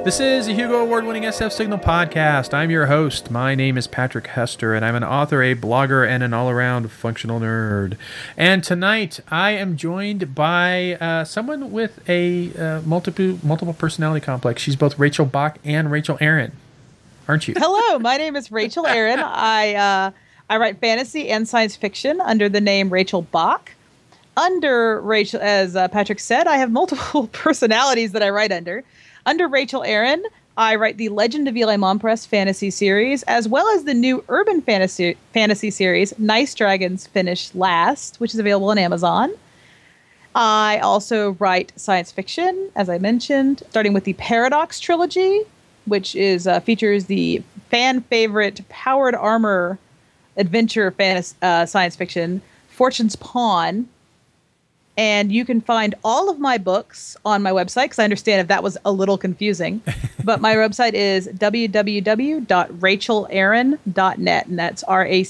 This is a Hugo Award-winning SF Signal podcast. I'm your host. My name is Patrick Hester, and I'm an author, a blogger, and an all-around functional nerd. And tonight, I am joined by someone with a multiple personality complex. She's both Rachel Bach and Rachel Aaron, aren't you? Hello, my name is Rachel Aaron. I write fantasy and science fiction under the name Rachel Bach. Under Rachel, as Patrick said, I have multiple personalities that I write under. Under Rachel Aaron, I write the Legend of Eli Mompress fantasy series, as well as the new urban fantasy series, Nice Dragons Finish Last, which is available on Amazon. I also write science fiction, as I mentioned, starting with the Paradox trilogy, which is features the fan favorite powered armor adventure science fiction, Fortune's Pawn. And you can find all of my books on my website, because I understand if that was a little confusing. But my website is www.rachelaaron.net, and that's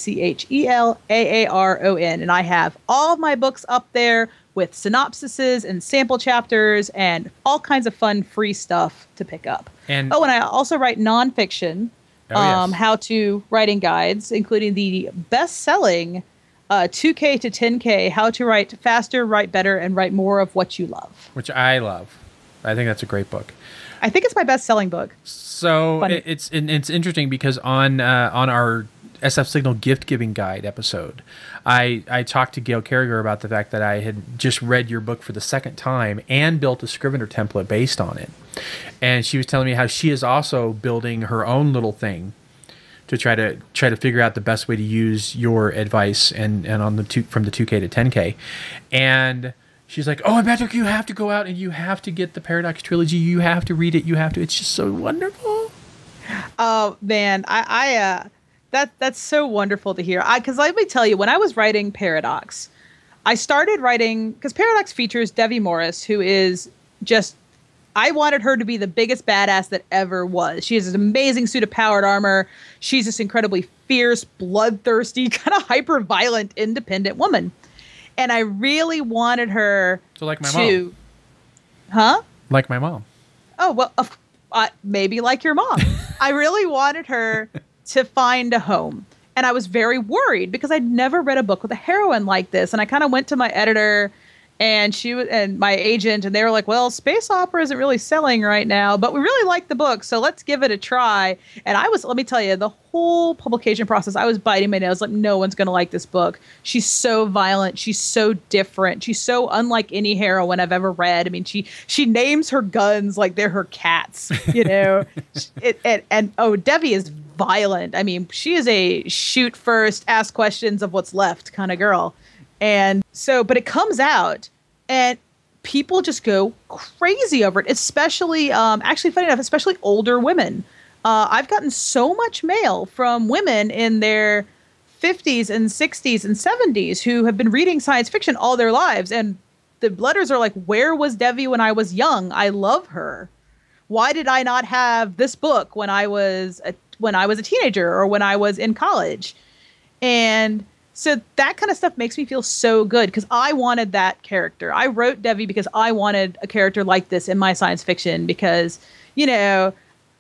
RACHELAARON. And I have all of my books up there with synopsises and sample chapters and all kinds of fun free stuff to pick up. And I also write nonfiction, how-to writing guides, including the best-selling 2K to 10K, How to Write Faster, Write Better, and Write More of What You Love. Which I love. I think that's a great book. I think it's my best-selling book. So it's interesting because on our SF Signal gift-giving guide episode, I talked to Gail Carriger about the fact that I had just read your book for the second time and built a Scrivener template based on it. And she was telling me how she is also building her own little thing to try to figure out the best way to use your advice and on from the 2K to 10K. And she's like, "Oh, Patrick, you have to go out and you have to get the Paradox trilogy. You have to read it. It's just so wonderful." Oh man, that's so wonderful to hear. Because let me tell you, when I was writing Paradox, I started writing because Paradox features Devi Morris, who is just. I wanted her to be the biggest badass that ever was. She has this amazing suit of powered armor. She's this incredibly fierce, bloodthirsty, kind of hyper-violent, independent woman. And I really wanted her like my mom. Huh? Like my mom. Oh, well, maybe like your mom. I really wanted her to find a home. And I was very worried because I'd never read a book with a heroine like this. And I kind of went to my editor and my agent, and they were like, "Well, space opera isn't really selling right now, but we really like the book, so let's give it a try." And let me tell you, the whole publication process, I was biting my nails like, no one's going to like this book. She's so violent. She's so different. She's so unlike any heroine I've ever read. I mean, she names her guns like they're her cats, you know. Devi is violent. I mean, she is a shoot first, ask questions of what's left kind of girl. And so, but it comes out and people just go crazy over it, especially, actually funny enough, especially older women. I've gotten so much mail from women in their 50s and 60s and 70s who have been reading science fiction all their lives. And the letters are like, "Where was Devi when I was young? I love her. Why did I not have this book when I was a teenager or when I was in college?" And so that kind of stuff makes me feel so good because I wanted that character. I wrote Devi because I wanted a character like this in my science fiction because, you know,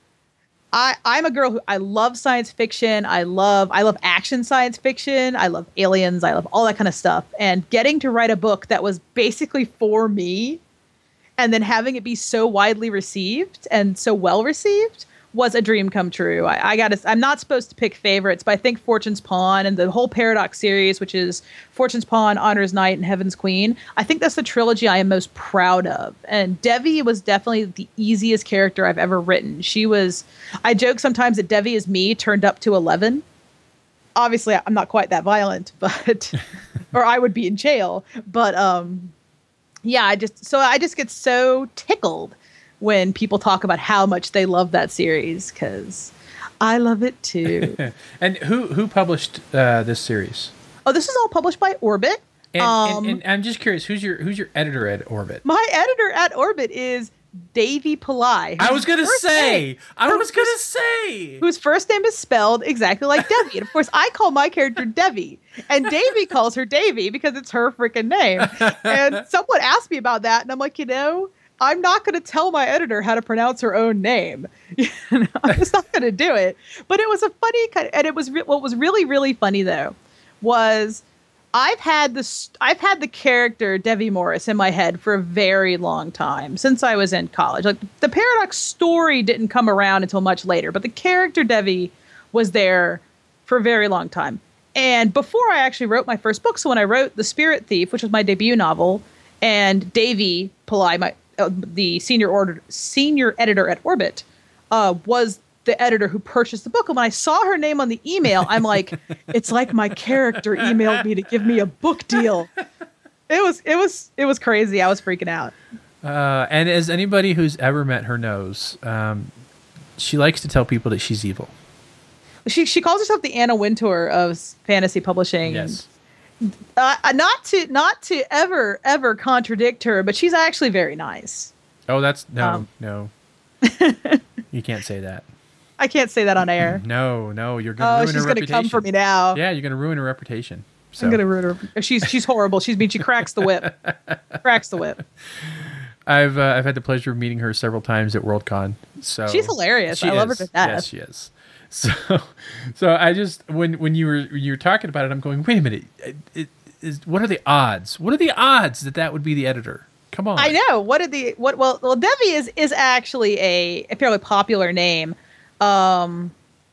I'm a girl who I love science fiction. I love action science fiction. I love aliens. I love all that kind of stuff. And getting to write a book that was basically for me and then having it be so widely received and so well received was a dream come true. I'm not supposed to pick favorites, but I think Fortune's Pawn and the whole Paradox series, which is Fortune's Pawn, Honor's Knight, and Heaven's Queen, I think that's the trilogy I am most proud of. And Devi was definitely the easiest character I've ever written. I joke sometimes that Devi is me turned up to 11. Obviously, I'm not quite that violent, but, or I would be in jail. But, yeah, I just get so tickled when people talk about how much they love that series, because I love it too. And who published this series? Oh, this is all published by Orbit. And I'm just curious, who's your editor at Orbit? My editor at Orbit is Davy Pillai. I was gonna say. Whose first name is spelled exactly like Devi. And of course, I call my character Devi. And Davy calls her Davy because it's her freaking name. And someone asked me about that. And I'm like, I'm not going to tell my editor how to pronounce her own name. I'm just not going to do it. But it was a funny kind of, and it was what was really, really funny though, was I've had the character Devi Morris in my head for a very long time, since I was in college. Like the Paradox story didn't come around until much later, but the character Devi was there for a very long time. And before I actually wrote my first book, so when I wrote The Spirit Thief, which was my debut novel, and Davy Pillai, the senior editor at Orbit, was the editor who purchased the book. And when I saw her name on the email, I'm like, it's like my character emailed me to give me a book deal. It was crazy. I was freaking out. And as anybody who's ever met her knows, she likes to tell people that she's evil. She calls herself the Anna Wintour of fantasy publishing. Yes. Not to ever contradict her, but she's actually very nice. Oh, that's no. You can't say that. I can't say that on air. No, you're going to ruin her reputation. She's going to come for me now. Yeah, you're going to ruin her reputation. So. I'm going to ruin her. She's horrible. She cracks the whip. Cracks the whip. I've had the pleasure of meeting her several times at Worldcon. So she's hilarious. I love her to death. Yes, she is. So I just when you were talking about it, I'm going, wait a minute. What are the odds? What are the odds that would be the editor? Come on. I know. Well, Devi is actually a fairly popular name. But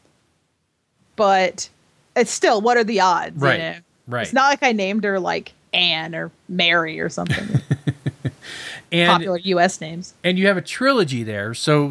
it's still, what are the odds? Right. You know? Right. It's not like I named her like Anne or Mary or something. And popular U.S. names. And you have a trilogy there. So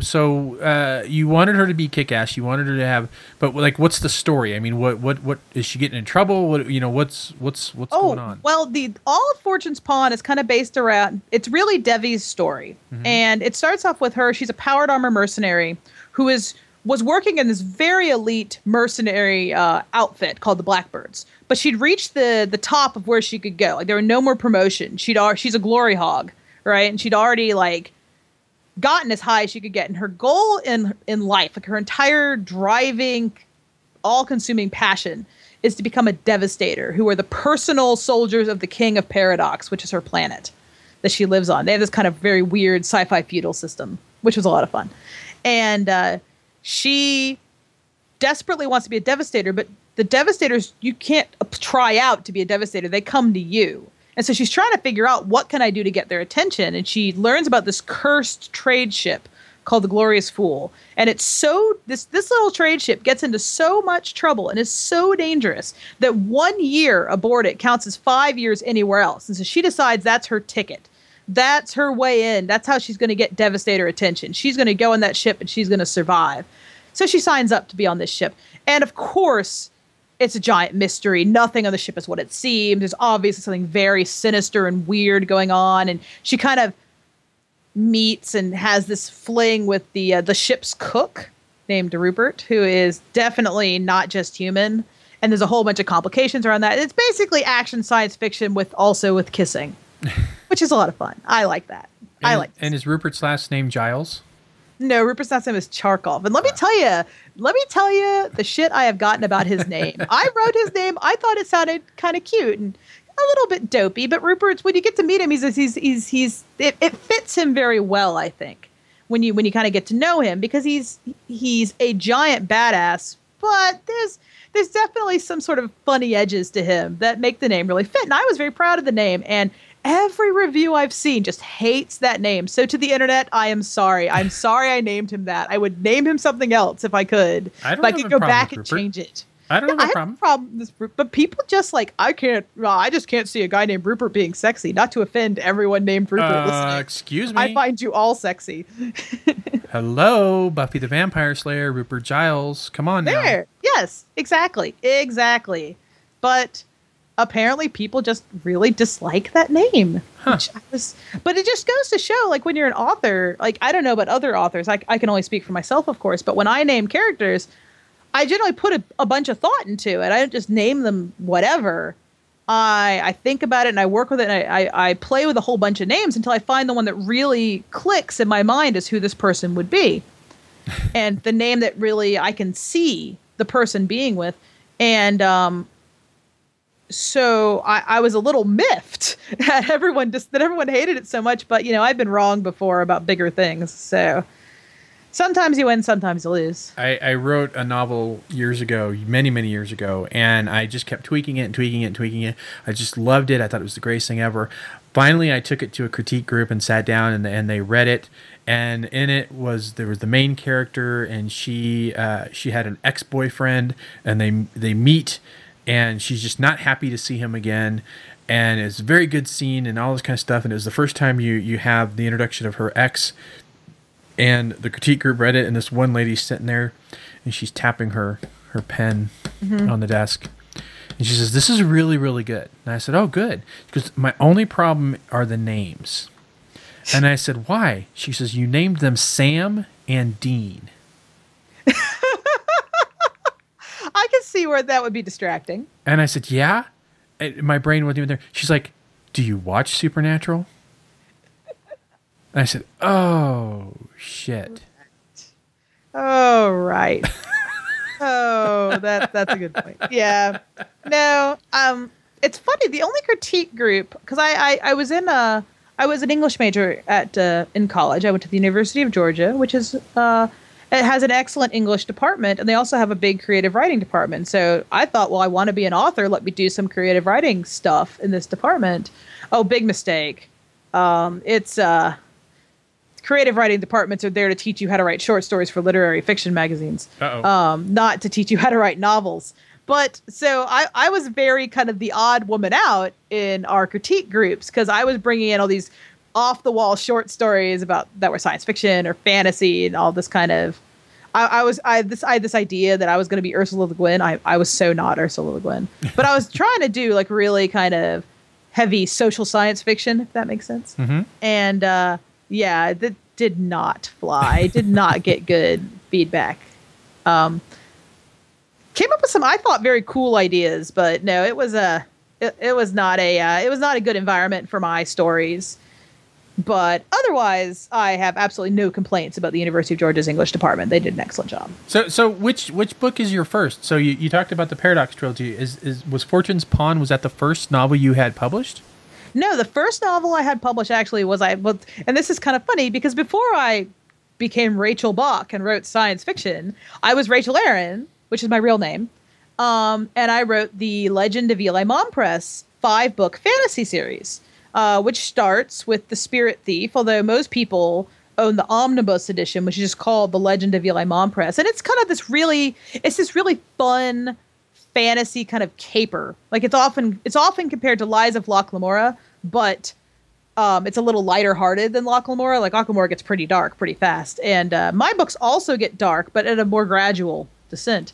you wanted her to be kick-ass. You wanted her to have, but like, what's the story? I mean, what is she getting in trouble? What's going on? Well, all of Fortune's Pawn is kind of based around. It's really Devi's story, and it starts off with her. She's a powered armor mercenary who was working in this very elite mercenary outfit called the Blackbirds. But she'd reached the top of where she could go. Like there were no more promotion. She's a glory hog. Right. And she'd already like gotten as high as she could get. And her goal in life, like her entire driving, all consuming passion is to become a devastator who are the personal soldiers of the King of Paradox, which is her planet that she lives on. They have this kind of very weird sci-fi feudal system, which was a lot of fun. And she desperately wants to be a devastator, but the devastators, you can't try out to be a devastator. They come to you. And so she's trying to figure out what can I do to get their attention. And she learns about this cursed trade ship called the Glorious Fool. And it's so this little trade ship gets into so much trouble and is so dangerous that 1 year aboard it counts as 5 years anywhere else. And so she decides that's her ticket. That's her way in. That's how she's going to get Devastator attention. She's going to go on that ship and she's going to survive. So she signs up to be on this ship. And of course, it's a giant mystery. Nothing on the ship is what it seems. There's obviously something very sinister and weird going on. And she kind of meets and has this fling with the ship's cook named Rupert, who is definitely not just human. And there's a whole bunch of complications around that. It's basically action science fiction with kissing, which is a lot of fun. I like that. And is Rupert's last name Giles? No, Rupert's last name is Charkov. And let me tell you the shit I have gotten about his name. I wrote his name. I thought it sounded kind of cute and a little bit dopey, but Rupert's, when you get to meet him, it fits him very well, I think, when you kind of get to know him, because he's a giant badass, but there's definitely some sort of funny edges to him that make the name really fit. And I was very proud of the name, and every review I've seen just hates that name. So to the internet, I am sorry. I'm sorry I named him that. I would name him something else if I could. If I could go back and change it. I don't have a problem. I have a problem with this, but people just like, I just can't see a guy named Rupert being sexy. Not to offend everyone named Rupert. Excuse me. I find you all sexy. Hello, Buffy the Vampire Slayer, Rupert Giles. Come on now. There. Yes, exactly. But apparently people just really dislike that name. Huh. But it just goes to show, like, when you're an author, like, I don't know about other authors. I can only speak for myself, of course. But when I name characters, I generally put a bunch of thought into it. I don't just name them whatever. I think about it and I work with it, and I play with a whole bunch of names until I find the one that really clicks in my mind as who this person would be. And the name that really I can see the person being with. And so I was a little miffed at everyone, just that everyone hated it so much. But, I've been wrong before about bigger things. So sometimes you win, sometimes you lose. I wrote a novel years ago, many, many years ago, and I just kept tweaking it and tweaking it and tweaking it. I just loved it. I thought it was the greatest thing ever. Finally, I took it to a critique group and sat down, and they read it. And in it there was the main character, and she had an ex-boyfriend, and they meet, and she's just not happy to see him again. And it's a very good scene and all this kind of stuff. And it was the first time you have the introduction of her ex. And the critique group read it, and this one lady's sitting there, and she's tapping her pen on the desk. And she says, "This is really, really good." And I said, "Oh, good." Because my only problem are the names. And I said, "Why?" She says, "You named them Sam and Dean." I can see where that would be distracting. And I said, "Yeah?" And my brain wasn't even there. She's like, "Do you watch Supernatural?" And I said, "Oh, shit." Oh, right. Oh, that's a good point. Yeah. No, it's funny. The only critique group, because I was an English major in college. I went to the University of Georgia, which is it has an excellent English department, and they also have a big creative writing department. So I thought, well, I want to be an author. Let me do some creative writing stuff in this department. Oh, big mistake. It's creative writing departments are there to teach you how to write short stories for literary fiction magazines, not to teach you how to write novels. But so I was very kind of the odd woman out in our critique groups, because I was bringing in all these off the wall short stories that were science fiction or fantasy and all this kind of. I had this idea that I was going to be Ursula Le Guin. I was so not Ursula Le Guin, but I was trying to do like really kind of heavy social science fiction, if that makes sense. Mm-hmm. And that did not fly. Did not get good feedback. Came up with some, I thought, very cool ideas, but no, it was not a good environment for my stories. But otherwise, I have absolutely no complaints about the University of Georgia's English department. They did an excellent job. So which book is your first? So you talked about the Paradox trilogy. Was Fortune's Pawn, was that the first novel you had published? No, the first novel I had published actually was and this is kind of funny because before I became Rachel Bach and wrote science fiction, I was Rachel Aaron, which is my real name. And I wrote the Legend of Eli Mompress 5-book fantasy series, which starts with The Spirit Thief, although most people own the omnibus edition, which is just called The Legend of Eli Mompress. And it's kind of this really fun fantasy kind of caper. Like it's often compared to Lies of Locke Lamora, but it's a little lighter hearted than Locke Lamora. Like Locke Lamora gets pretty dark pretty fast. And my books also get dark, but at a more gradual descent.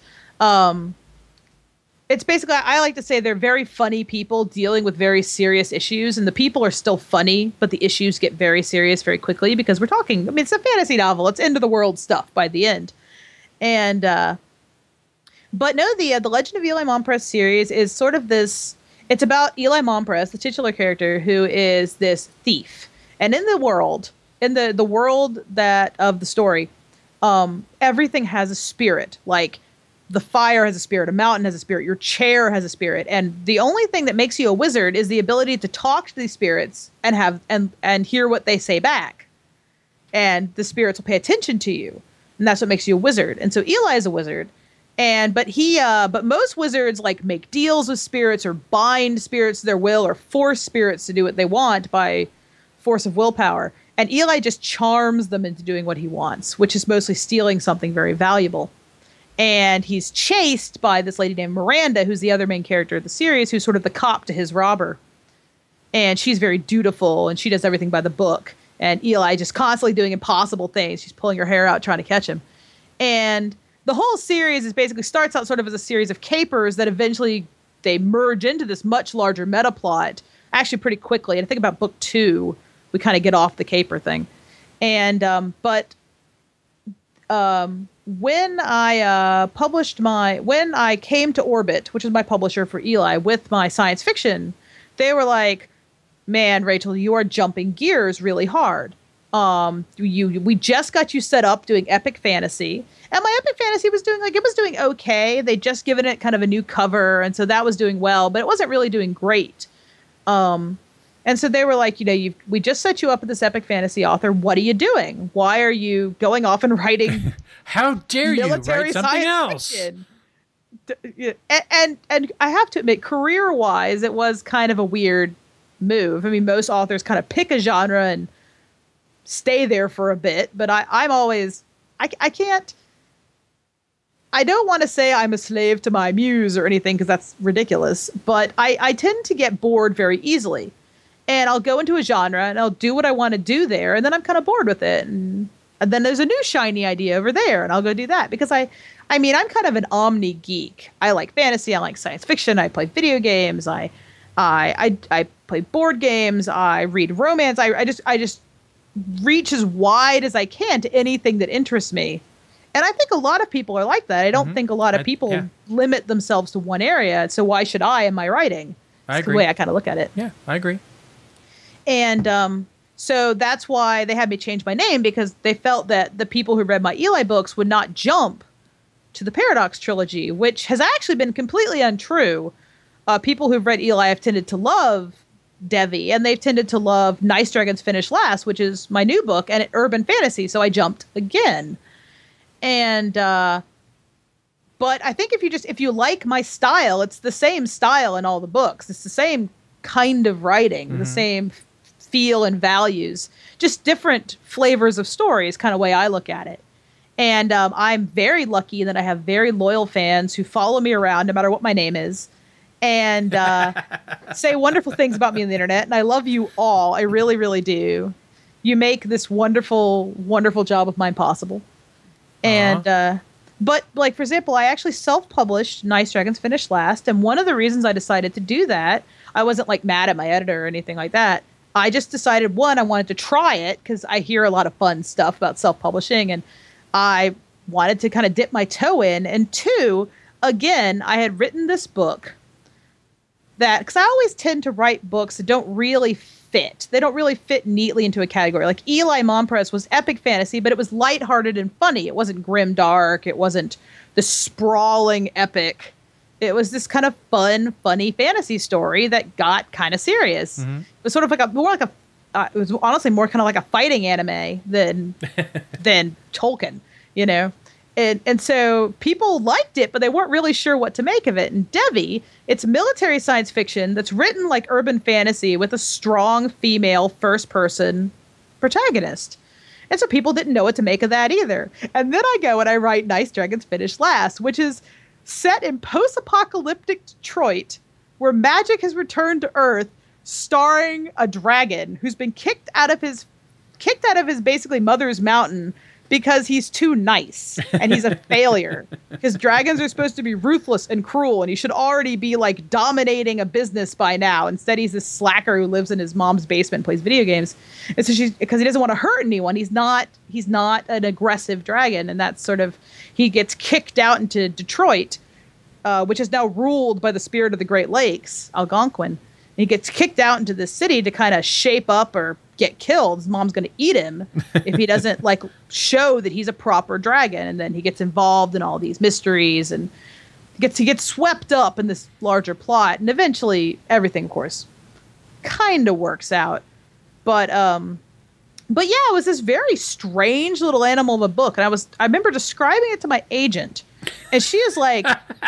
It's basically, I like to say they're very funny people dealing with very serious issues, and the people are still funny, but the issues get very serious very quickly because it's a fantasy novel. It's end of the world stuff by the end. And but no, the Legend of Eli Mompress series is sort of this. It's about Eli Mompress, the titular character, who is this thief. And in the world that of the story, everything has a spirit. Like the fire has a spirit, a mountain has a spirit, your chair has a spirit, and the only thing that makes you a wizard is the ability to talk to these spirits and have and hear what they say back. And the spirits will pay attention to you, and that's what makes you a wizard. And so Eli is a wizard. But most wizards like make deals with spirits or bind spirits to their will or force spirits to do what they want by force of willpower. And Eli just charms them into doing what he wants, which is mostly stealing something very valuable. And he's chased by this lady named Miranda, who's the other main character of the series, who's sort of the cop to his robber. And she's very dutiful, and she does everything by the book. And Eli just constantly doing impossible things. She's pulling her hair out trying to catch him. And the whole series starts out sort of as a series of capers that eventually they merge into this much larger meta plot, actually pretty quickly. And I think about book 2, we kind of get off the caper thing. And when I came to Orbit, which is my publisher for Eli, with my science fiction, they were like, "Man, Rachel, you are jumping gears really hard." We just got you set up doing epic fantasy, and my epic fantasy was doing okay. They just given it kind of a new cover, and so that was doing well, but it wasn't really doing great. And so they were like, we just set you up with this epic fantasy author. What are you doing? Why are you going off and writing? How dare you write something else? Fiction? And I have to admit, career-wise, it was kind of a weird move. I mean, most authors kind of pick a genre and stay there for a bit, but I'm always, I can't, I don't want to say I'm a slave to my muse or anything, because that's ridiculous, but I tend to get bored very easily. And I'll go into a genre and I'll do what I want to do there, and then I'm kind of bored with it. And then there's a new shiny idea over there, and I'll go do that, because I'm kind of an omni geek. I like fantasy, I like science fiction, I play video games, I play board games, I read romance, I just reach as wide as I can to anything that interests me. And I think a lot of people are like that. I don't think a lot of people limit themselves to one area. So why should I in my writing? That's the way I kind of look at it. Yeah, I agree. And so that's why they had me change my name, because they felt that the people who read my Eli books would not jump to the Paradox trilogy, which has actually been completely untrue. People who've read Eli have tended to love Devi, and they've tended to love Nice Dragons Finish Last, which is my new book, and urban fantasy. So I jumped again. And but I think if you like my style, it's the same style in all the books. It's the same kind of writing, the same feel and values, just different flavors of stories, kind of way I look at it. And I'm very lucky that I have very loyal fans who follow me around no matter what my name is, and say wonderful things about me on the internet. And I love you all. I really, really do. You make this wonderful, wonderful job of mine possible. And but like, for example, I actually self-published Nice Dragons Finish Last, and one of the reasons I decided to do that, I wasn't like mad at my editor or anything like that. I just decided, one, I wanted to try it because I hear a lot of fun stuff about self-publishing, and I wanted to kind of dip my toe in. And two, again, I had written this book that, because I always tend to write books that don't really fit. They don't really fit neatly into a category. Like Eli Monpress was epic fantasy, but it was lighthearted and funny. It wasn't grim dark. It wasn't the sprawling epic. It was this kind of fun, funny fantasy story that got kind of serious. It was sort of like it was honestly more kind of like a fighting anime than Tolkien, And so people liked it, but they weren't really sure what to make of it. And Devi, it's military science fiction that's written like urban fantasy with a strong female first-person protagonist. And so people didn't know what to make of that either. And then I go and I write Nice Dragons Finish Last, which is set in post-apocalyptic Detroit, where magic has returned to Earth, starring a dragon who's been kicked out of his basically mother's mountain because he's too nice and he's a failure. Because dragons are supposed to be ruthless and cruel, and he should already be like dominating a business by now. Instead, he's this slacker who lives in his mom's basement and plays video games. And so because he doesn't want to hurt anyone, he's not an aggressive dragon. And that's sort of, he gets kicked out into Detroit, which is now ruled by the spirit of the Great Lakes, Algonquin. He gets kicked out into the city to kind of shape up or get killed. His mom's going to eat him if he doesn't like show that he's a proper dragon. And then he gets involved in all these mysteries and he gets swept up in this larger plot. And eventually everything, of course, kind of works out. But yeah, it was this very strange little animal of a book. And I remember describing it to my agent, and she is like,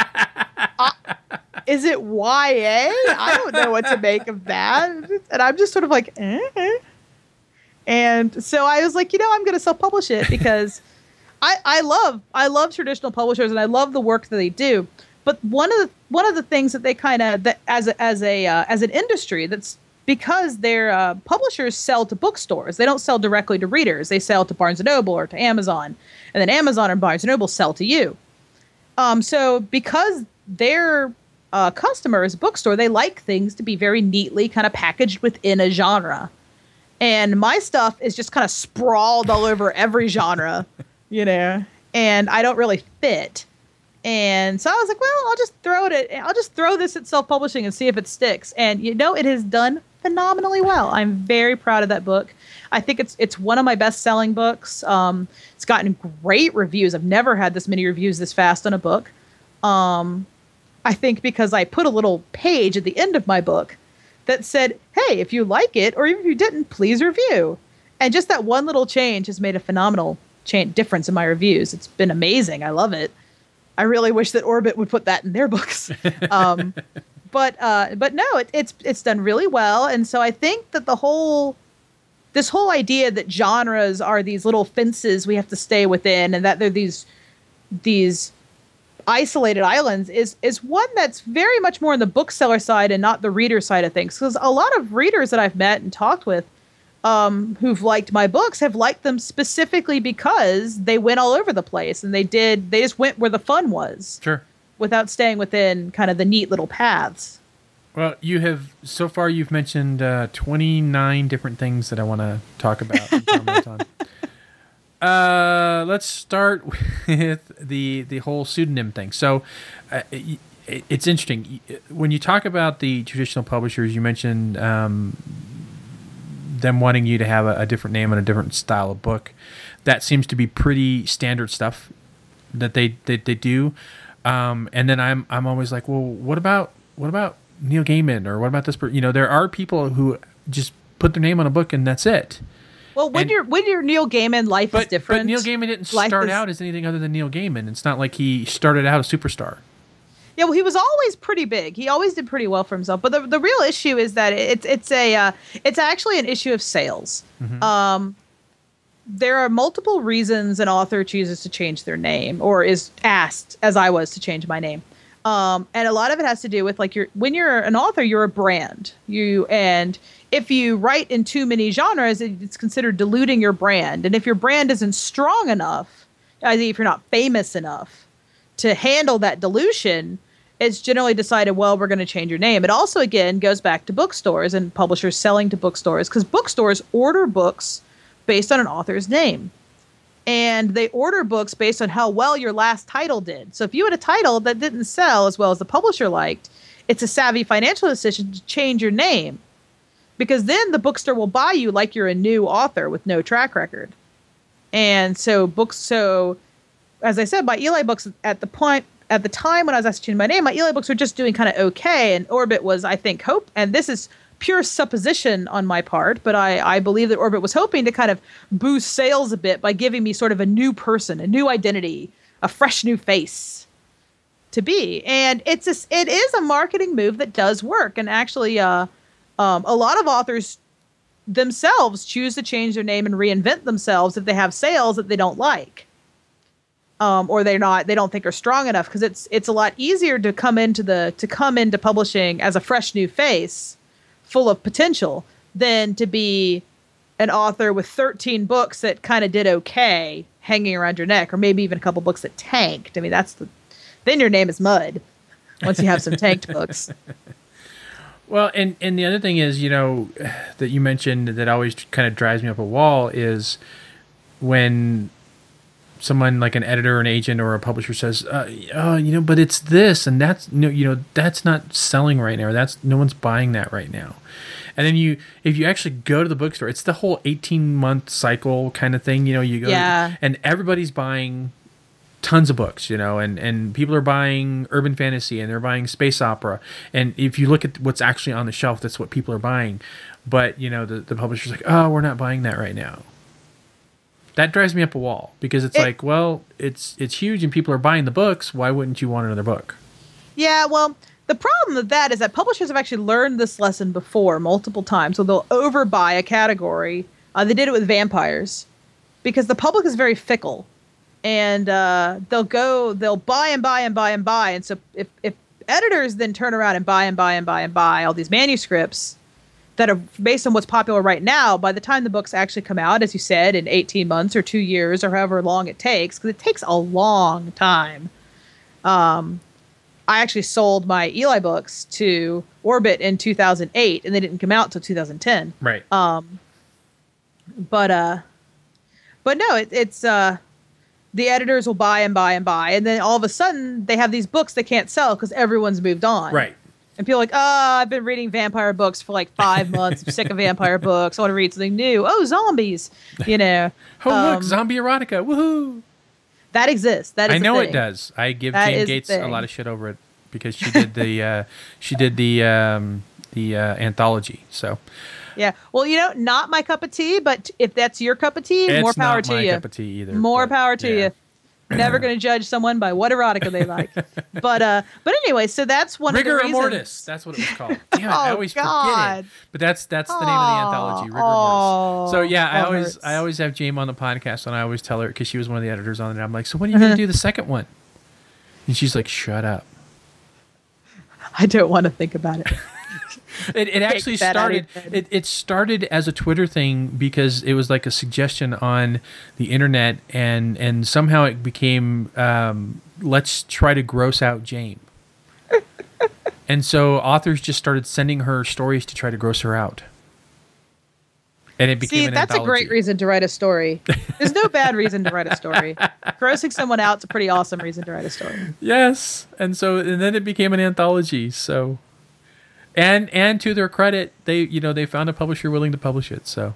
is it YA? I don't know what to make of that. And I'm just sort of like, eh. And so I was like, I'm going to self-publish it, because I love traditional publishers and I love the work that they do. But one of the things that they kind of, as an industry, that's because their publishers sell to bookstores. They don't sell directly to readers. They sell to Barnes & Noble or to Amazon, and then Amazon and Barnes & Noble sell to you. So because their customers, bookstore, they like things to be very neatly kind of packaged within a genre. And my stuff is just kind of sprawled all over every genre, and I don't really fit. And so I was like, well, I'll just throw this at self-publishing and see if it sticks. And it has done phenomenally well. I'm very proud of that book. I think it's one of my best-selling books. It's gotten great reviews. I've never had this many reviews this fast on a book. I think because I put a little page at the end of my book that said, hey, if you like it, or even if you didn't, please review. And just that one little change has made a phenomenal difference in my reviews. It's been amazing. I love it. I really wish that Orbit would put that in their books. But no, it's done really well. And so I think that this whole idea that genres are these little fences we have to stay within, and that they're these isolated islands is one that's very much more on the bookseller side and not the reader side of things. Because a lot of readers that I've met and talked with who've liked my books have liked them specifically because they went all over the place, and they just went where the fun was. Sure. Without staying within kind of the neat little paths. Well, you've mentioned 29 different things that I want to talk about. Let's start with the whole pseudonym thing. So it's interesting. When you talk about the traditional publishers, you mentioned them wanting you to have a different name and a different style of book. That seems to be pretty standard stuff that they do. And then I'm always like, well, what about Neil Gaiman, or what about this? There are people who just put their name on a book and that's it. Well, when you're Neil Gaiman, life is different. But Neil Gaiman didn't start out as anything other than Neil Gaiman. It's not like he started out a superstar. Yeah, well, he was always pretty big. He always did pretty well for himself. But the real issue is that it's actually an issue of sales. Mm-hmm. There are multiple reasons an author chooses to change their name, or is asked, as I was, to change my name. And a lot of it has to do with when you're an author, you're a brand. And if you write in too many genres, it's considered diluting your brand. And if your brand isn't strong enough, i.e. if you're not famous enough to handle that dilution, it's generally decided, well, we're going to change your name. It also, again, goes back to bookstores and publishers selling to bookstores, because bookstores order books based on an author's name. And they order books based on how well your last title did. So if you had a title that didn't sell as well as the publisher liked, it's a savvy financial decision to change your name, because then the bookstore will buy you like you're a new author with no track record. And so as I said, my Eli books at the time when I was asked to change my name, my Eli books were just doing kind of okay. And Orbit was, I think, hope. And this is pure supposition on my part, but I believe that Orbit was hoping to kind of boost sales a bit by giving me sort of a new person, a new identity, a fresh new face to be. And it is a marketing move that does work. And actually, a lot of authors themselves choose to change their name and reinvent themselves if they have sales that they don't like. Or they don't think are strong enough, because it's a lot easier to come into publishing as a fresh new face full of potential than to be an author with 13 books that kind of did okay hanging around your neck, or maybe even a couple books that tanked. I mean, then your name is mud once you have some tanked books. Well, and the other thing is, that you mentioned that always kind of drives me up a wall is when someone like an editor, an agent, or a publisher says, but it's this and that's, that's not selling right now. Or no one's buying that right now. And then if you actually go to the bookstore, it's the whole 18-month cycle kind of thing. You go, and everybody's buying tons of books, and people are buying urban fantasy and they're buying space opera. And if you look at what's actually on the shelf, that's what people are buying. But, the publisher's like, oh, we're not buying that right now. That drives me up a wall, because it's like, well, it's huge and people are buying the books. Why wouldn't you want another book? Yeah, well, the problem with that is that publishers have actually learned this lesson before multiple times. So they'll overbuy a category. They did it with vampires, because the public is very fickle, and they'll buy and buy and buy and buy. And so if editors then turn around and buy and buy and buy and buy all these manuscripts that are based on what's popular right now, by the time the books actually come out, as you said, in 18 months or 2 years or however long it takes, because it takes a long time. I actually sold my Eli books to Orbit in 2008, and they didn't come out until 2010. Right. But no, it's the editors will buy and buy and buy, and then all of a sudden they have these books they can't sell because everyone's moved on. Right. And people are like, oh, I've been reading vampire books for like 5 months. I'm sick of vampire books. I want to read something new. Oh, zombies. You know. Oh, look, zombie erotica. Woohoo. That exists. That is I know a thing. it does. I give That Jane is Gates a a thing. lot of shit over it because she did the anthology. So Yeah. Well, you know, not my cup of tea, but if that's your cup of tea, it's more power not to my you. cup of tea either. More but, power to yeah. you. Never going to judge someone by what erotica they like. But anyway, so that's one Rigor of the reasons. Mortis. That's what it was called. Damn it, I Oh, always forget God. it. But that's the name of the anthology, Rigor Mortis. So yeah, I always have Jane on the podcast, and I always tell her because she was one of the editors on it. I'm like, so when are you going to do the second one? And she's like, shut up. I don't want to think about it. It actually that out of started. your head. It started as a Twitter thing because it was like a suggestion on the internet, and somehow it became let's try to gross out Jane. And so authors just started sending her stories to try to gross her out, and it became See, an that's anthology. a great reason to write a story. There's no bad reason to write a story. Grossing someone out's a pretty awesome reason to write a story. Yes, and then it became an anthology. So, and to their credit, they found a publisher willing to publish it. So,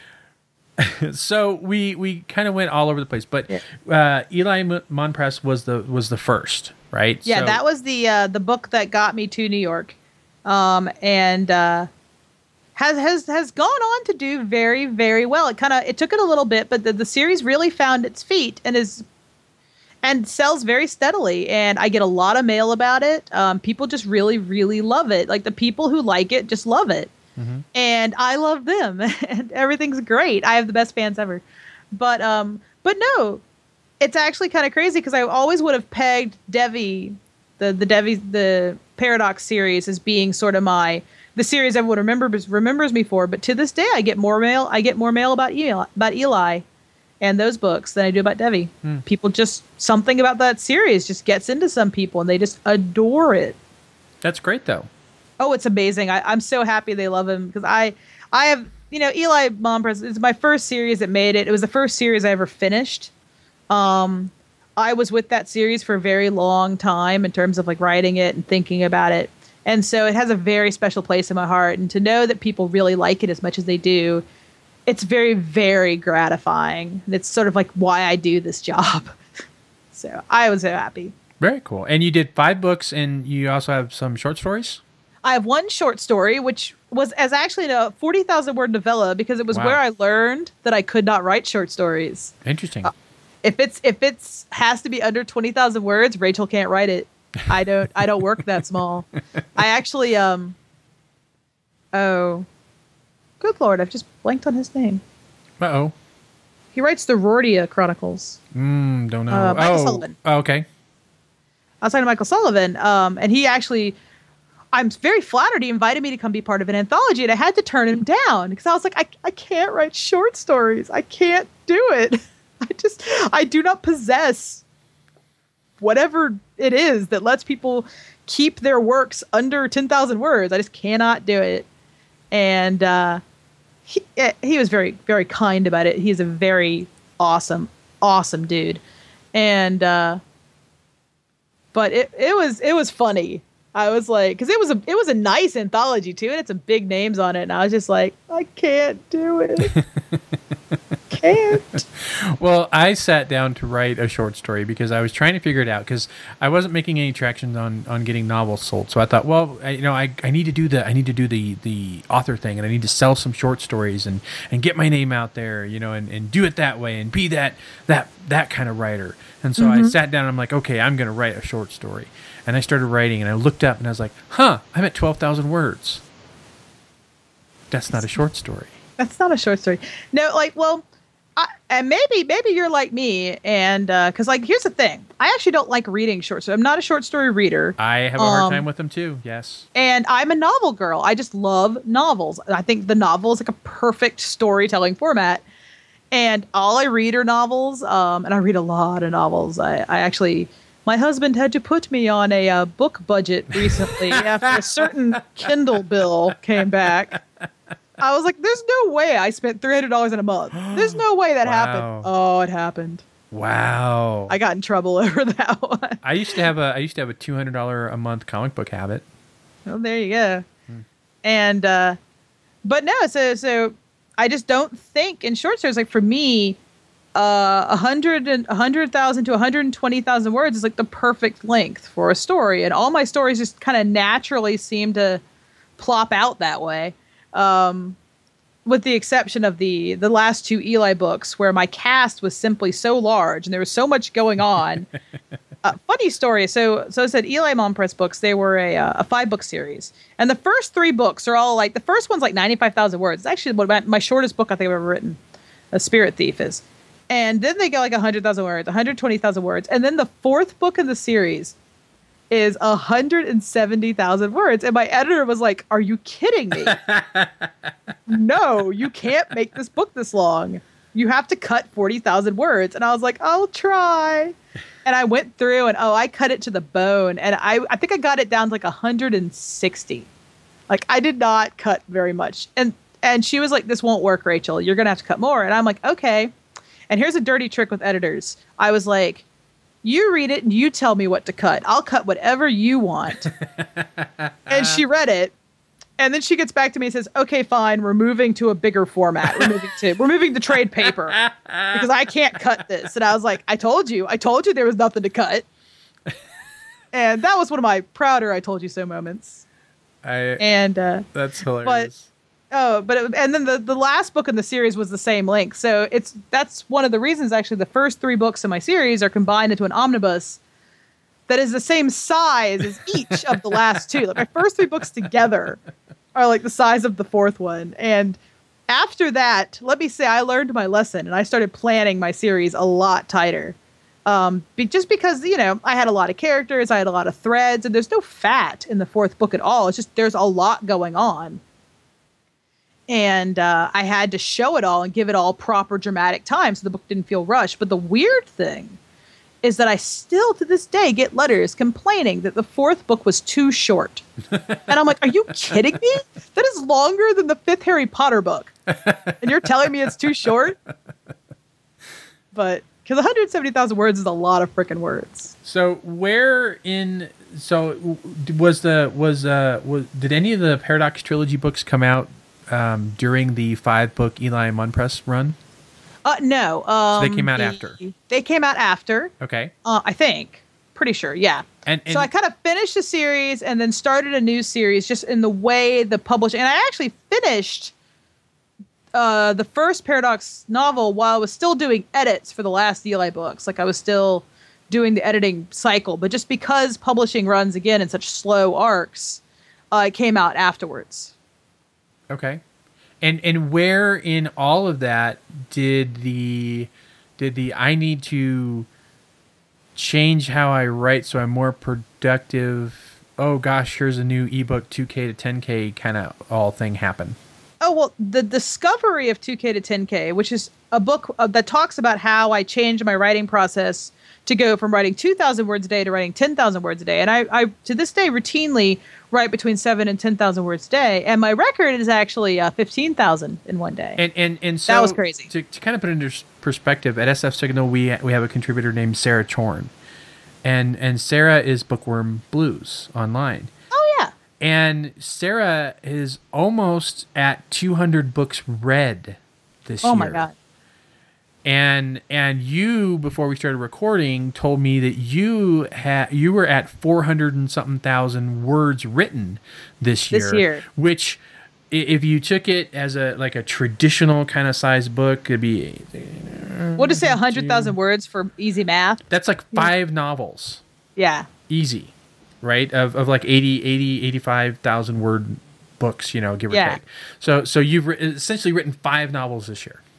so we kind of went all over the place. But Eli Mon Press was the first, right? Yeah, So- that was the book that got me to New York, and has gone on to do very, very well. It took it a little bit, but the series really found its feet and sells very steadily. And I get a lot of mail about it. People just really, really love it. Like the people who like it just love it. Mm-hmm. And I love them, and everything's great. I have the best fans ever. But no, it's actually kind of crazy because I always would have pegged Devi, the Paradox series, as being sort of the series everyone remembers me for. But to this day, I get more mail. I get more mail about Eli and those books than I do about Devi. People just, something about that series just gets into some people, and they just adore it. That's great, though. Oh, it's amazing. I'm so happy they love him because I have, Eli Mon Press is my first series that made it. It was the first series I ever finished. I was with that series for a very long time in terms of like writing it and thinking about it. And so it has a very special place in my heart. And to know that people really like it as much as they do, it's very, very gratifying. And it's sort of like why I do this job. So I was so happy. Very cool. And you did 5 books, and you also have some short stories? I have one short story, which was actually a 40,000 word novella because it was Wow. where I learned that I could not write short stories. Interesting. If it's has to be under 20,000 words, Rachel can't write it. I don't work that small. I actually oh, good Lord, I've just blanked on his name. Uh-oh. He writes the Rortia Chronicles. Don't know. Michael Sullivan. Oh, okay. I was talking to Michael Sullivan, and he actually, I'm very flattered he invited me to come be part of an anthology, and I had to turn him down because I was like, I can't write short stories. I can't do it. I do not possess whatever it is that lets people keep their works under 10,000 words. I just cannot do it. And he was very, very kind about it. He's a very awesome dude. And but it was funny. I was like, because it was a nice anthology too. It had some big names on it, and I was just like, I can't do it. Can't. Well, I sat down to write a short story because I was trying to figure it out because I wasn't making any traction on getting novels sold. So I thought, well, I need to do the author thing, and I need to sell some short stories and get my name out there, and do it that way and be that kind of writer. And so I sat down and I'm like, okay, I'm going to write a short story. And I started writing, and I looked up and I was like, I'm at 12,000 words. That's not a short story. That's not a short story. No, and maybe you're like me, and because here's the thing, I actually don't like reading short stories. I'm not a short story reader. I have a hard time with them too. Yes. And I'm a novel girl. I just love novels. I think the novel is like a perfect storytelling format. And all I read are novels, and I read a lot of novels. I actually, my husband had to put me on a book budget recently after a certain Kindle bill came back. I was like, there's no way I spent $300 in a month. There's no way that happened. Oh, it happened. Wow. I got in trouble over that one. I used to have a $200 a month comic book habit. Well, there you go. And but no, so I just don't think in short stories, like for me, 100,000 to 120,000 words is like the perfect length for a story, and all my stories just kind of naturally seem to plop out that way. With the exception of the last two Eli books, where my cast was simply so large and there was so much going on. Funny story. So I said Eli Mom Press books. They were a 5-book series, and the first 3 books are all like the first one's like 95,000 words. It's actually my shortest book I think I've ever written. A Spirit Thief is, and then they go like 100,000 words, 120,000 words, and then the 4th book in the series is 170,000 words. And my editor was like, "Are you kidding me? No, you can't make this book this long. You have to cut 40,000 words." And I was like, "I'll try." And I went through and I cut it to the bone. And I think I got it down to like 160. Like I did not cut very much. And she was like, "This won't work, Rachel. You're going to have to cut more." And I'm like, "Okay." And here's a dirty trick with editors. I was like, "You read it and you tell me what to cut. I'll cut whatever you want." And she read it. And then she gets back to me and says, "Okay, fine. We're moving to a bigger format. We're moving to trade paper because I can't cut this." And I was like, I told you there was nothing to cut." And that was one of my prouder "I told you so" moments. That's hilarious. And then the last book in the series was the same length. So that's one of the reasons actually the first 3 books in my series are combined into an omnibus that is the same size as each of the last 2. Like my first 3 books together are like the size of the 4th one. And after that, let me say I learned my lesson and I started planning my series a lot tighter. Just because, I had a lot of characters, I had a lot of threads, and there's no fat in the 4th book at all. It's just there's a lot going on. And I had to show it all and give it all proper dramatic time so the book didn't feel rushed. But the weird thing is that I still, to this day, get letters complaining that the 4th book was too short. And I'm like, are you kidding me? That is longer than the 5th Harry Potter book. And you're telling me it's too short? But, because 170,000 words is a lot of freaking words. So did any of the Paradox Trilogy books come out during the 5-book Eli Munn Press run? No. So they came out after. They came out after. Okay. I think. Pretty sure. Yeah. And so I kind of finished the series and then started a new series just in the way the publishing. And I actually finished the first Paradox novel while I was still doing edits for the last Eli books. Like I was still doing the editing cycle, but just because publishing runs again in such slow arcs, it came out afterwards. Okay. And where in all of that did the I need to change how I write so I'm more productive, oh gosh, here's a new ebook 2K to 10K kind of all thing happen? Oh, well, the discovery of 2K to 10K, which is a book that talks about how I changed my writing process to go from writing 2,000 words a day to writing 10,000 words a day. And I to this day, routinely write between 7,000 and 10,000 words a day. And my record is actually 15,000 in one day. And so that was crazy. To kind of put it into perspective, at SF Signal, we have a contributor named Sarah Chorn. And Sarah is Bookworm Blues online. Oh, yeah. And Sarah is almost at 200 books read this year. Oh, my God. And you, before we started recording, told me that you were at 400 and something thousand words written this year. Which, if you took it as a traditional kind of size book, it'd be we'll just say 100,000 words for easy math. That's like 5 novels. Yeah. Easy, right? Of like 85,000 word books, give or take. So you've essentially written 5 novels this year.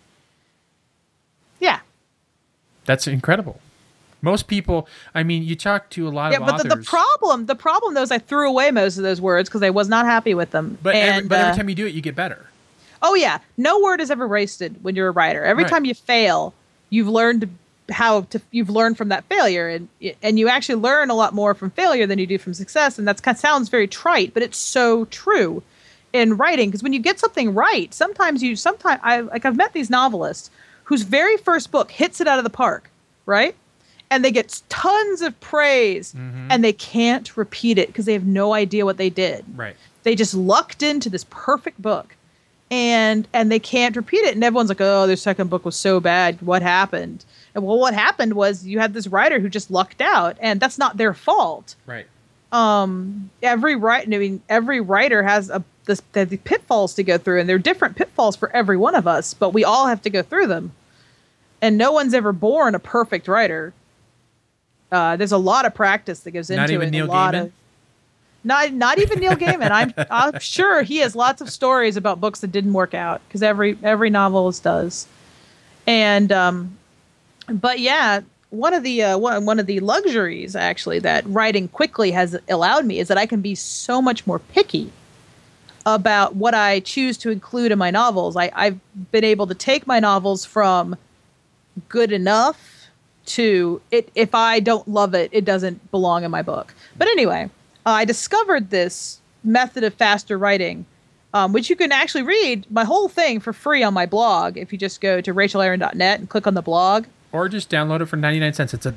Yeah. That's incredible. Most people, you talk to a lot of authors. Yeah, but the problem though is I threw away most of those words because I was not happy with them. But every time you do it, you get better. Oh yeah, no word is ever wasted when you're a writer. Every time you fail, you've learned you've learned from that failure, and you actually learn a lot more from failure than you do from success. And that sounds very trite, but it's so true in writing, because when you get something right, I've met these novelists whose very first book hits it out of the park, right? and they get tons of praise, and they can't repeat it because they have no idea what they did. Right. They just lucked into this perfect book, and they can't repeat it. And everyone's like, oh, their second book was so bad. What happened? And well, what happened was you had this writer who just lucked out, and that's not their fault. Right. Every writer has the pitfalls to go through, and they're different pitfalls for every one of us, but we all have to go through them. And no one's ever born a perfect writer. There's a lot of practice that goes into it. Not even Neil Gaiman? Not even Neil Gaiman. I'm sure he has lots of stories about books that didn't work out, because every novelist does. And but yeah, one of the luxuries actually that writing quickly has allowed me is that I can be so much more picky about what I choose to include in my novels. I've been able to take my novels from good enough to it. If I don't love it, it doesn't belong in my book. But anyway, I discovered this method of faster writing, which you can actually read my whole thing for free on my blog if you just go to rachelaaron.net and click on the blog. Or just download it for 99 cents. It's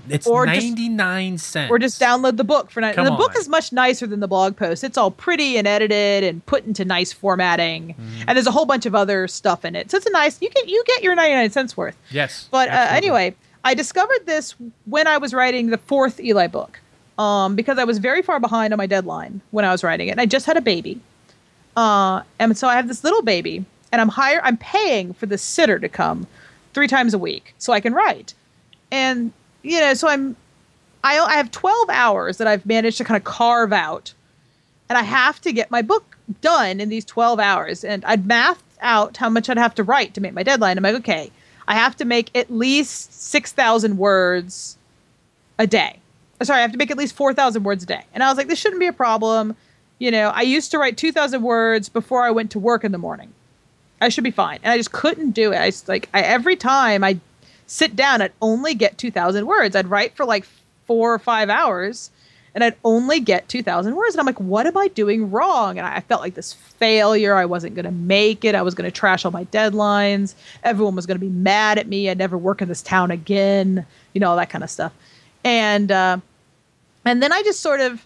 99 cents. Or just download the book for 99 cents. The book on. is much nicer than the blog post. It's all pretty and edited and put into nice formatting. And there's a whole bunch of other stuff in it. So it's a nice, you get your 99 cents worth. Yes. But anyway, I discovered this when I was writing the fourth Eli book. Because I was very far behind on my deadline when I was writing it. And I just had a baby. And so I have this little baby, and I'm paying for the sitter to come 3 times a week so I can write. And, so I have 12 hours that I've managed to kind of carve out, and I have to get my book done in these 12 hours. And I'd mathed out how much I'd have to write to make my deadline. I'm like, okay, I have to make at least 6,000 words a day. Sorry, I have to make at least 4,000 words a day. And I was like, this shouldn't be a problem. I used to write 2,000 words before I went to work in the morning. I should be fine. And I just couldn't do it. Every time I sit down, I'd only get 2,000 words. I'd write for like 4 or 5 hours, and I'd only get 2,000 words. And I'm like, what am I doing wrong? And I felt like this failure. I wasn't going to make it. I was going to trash all my deadlines. Everyone was going to be mad at me. I'd never work in this town again. All that kind of stuff. And then I just sort of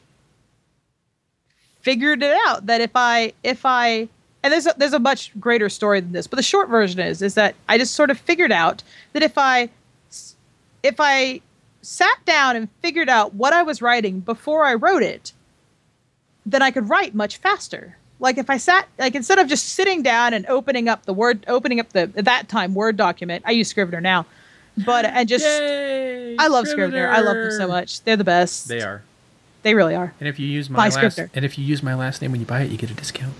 figured it out that if I and there's a much greater story than this, but the short version is that I just sort of figured out that if I sat down and figured out what I was writing before I wrote it, then I could write much faster. Like if I instead of just sitting down and opening up the at that time Word document, I use Scrivener now, Yay, I love Scrivener. I love them so much. They're the best. They are. They really are. And if you use my last name when you buy it, you get a discount.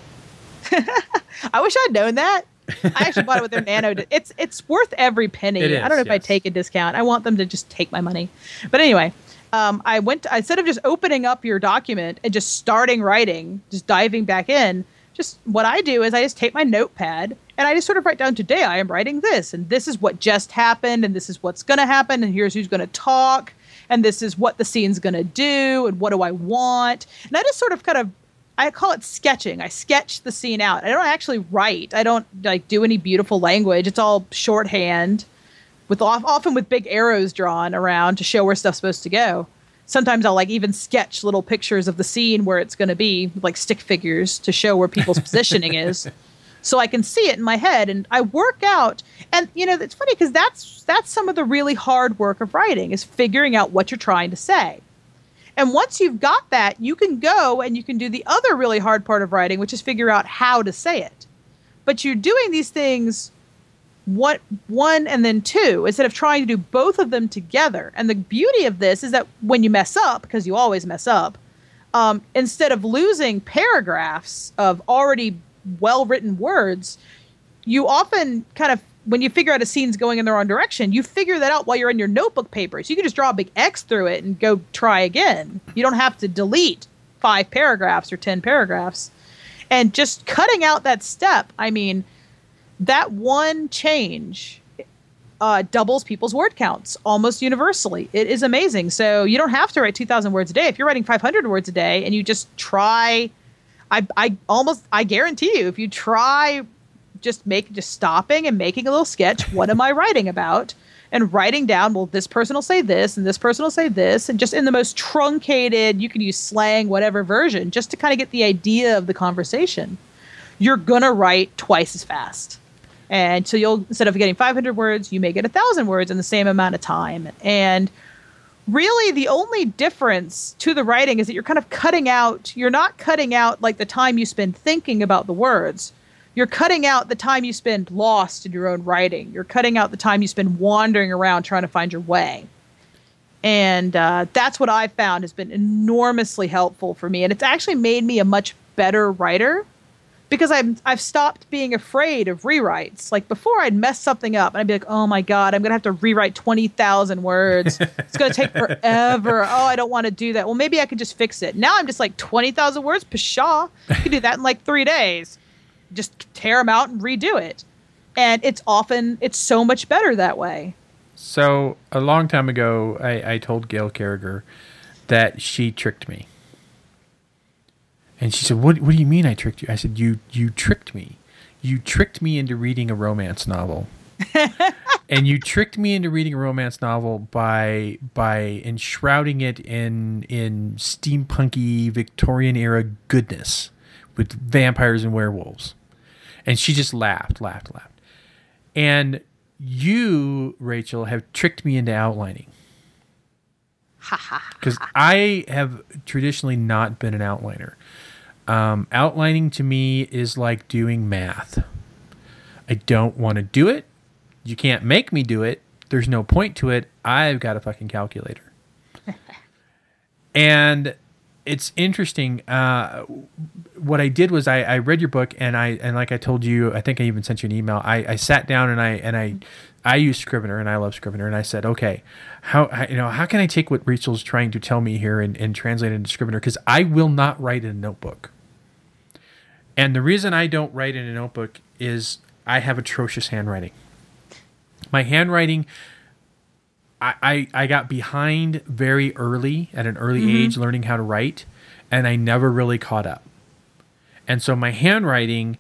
I wish I'd known that. I actually bought it with their nano. It's worth every penny. It is, I don't know if I take a discount. I want them to just take my money. But anyway, instead of just opening up your document and just starting writing, just diving back in, just what I do is I just take my notepad and I just sort of write down, today I am writing this, and this is what just happened, and this is what's going to happen, and here's who's going to talk, and this is what the scene's going to do, and what do I want. And I just sort of I call it sketching. I sketch the scene out. I don't actually write. I don't do any beautiful language. It's all shorthand, often with big arrows drawn around to show where stuff's supposed to go. Sometimes I'll even sketch little pictures of the scene where it's going to be, like stick figures to show where people's positioning is, so I can see it in my head. And I work out. And it's funny because that's some of the really hard work of writing, is figuring out what you're trying to say. And once you've got that, you can go and you can do the other really hard part of writing, which is figure out how to say it. But you're doing these things one and then two, instead of trying to do both of them together. And the beauty of this is that when you mess up, because you always mess up, instead of losing paragraphs of already well-written words, you often when you figure out a scene's going in the wrong direction, you figure that out while you're in your notebook paper. So you can just draw a big X through it and go try again. You don't have to delete 5 paragraphs or 10 paragraphs. And just cutting out that step, that one change doubles people's word counts almost universally. It is amazing. So you don't have to write 2,000 words a day. If you're writing 500 words a day and you just try, I guarantee you, if you try just stopping and making a little sketch, what am I writing about? and writing down, well, this person will say this and this person will say this, and just in the most truncated, you can use slang, whatever version, just to kind of get the idea of the conversation, you're going to write twice as fast. And so you'll, instead of getting 500 words, you may get 1,000 words in the same amount of time. And really the only difference to the writing is that you're kind of you're not cutting out like the time you spend thinking about the words. You're cutting out the time you spend lost in your own writing. You're cutting out the time you spend wandering around trying to find your way. And that's what I've found has been enormously helpful for me. And it's actually made me a much better writer because I've stopped being afraid of rewrites. Like before I'd mess something up and I'd be like, oh my God, I'm going to have to rewrite 20,000 words. It's going to take forever. Oh, I don't want to do that. Well, maybe I could just fix it. Now I'm just like 20,000 words, pshaw. You can do that in like 3 days. Just tear them out and redo it. And it's so much better that way. So a long time ago, I told Gail Carriger that she tricked me. And she said, what do you mean I tricked you? I said, you tricked me. You tricked me into reading a romance novel. And you tricked me into reading a romance novel by enshrouding it in steampunky Victorian era goodness with vampires and werewolves. And she just laughed. And you, Rachel, have tricked me into outlining. Because I have traditionally not been an outliner. Outlining to me is like doing math. I don't want to do it. You can't make me do it. There's no point to it. I've got a fucking calculator. And it's interesting. What I did was I read your book and like I told you, I think I even sent you an email. I sat down and I use Scrivener and I love Scrivener, and I said, okay, how can I take what Rachel's trying to tell me here and translate it into Scrivener? Because I will not write in a notebook. And the reason I don't write in a notebook is I have atrocious handwriting. My handwriting, I got behind very early at an early age learning how to write, and I never really caught up. And so my handwriting,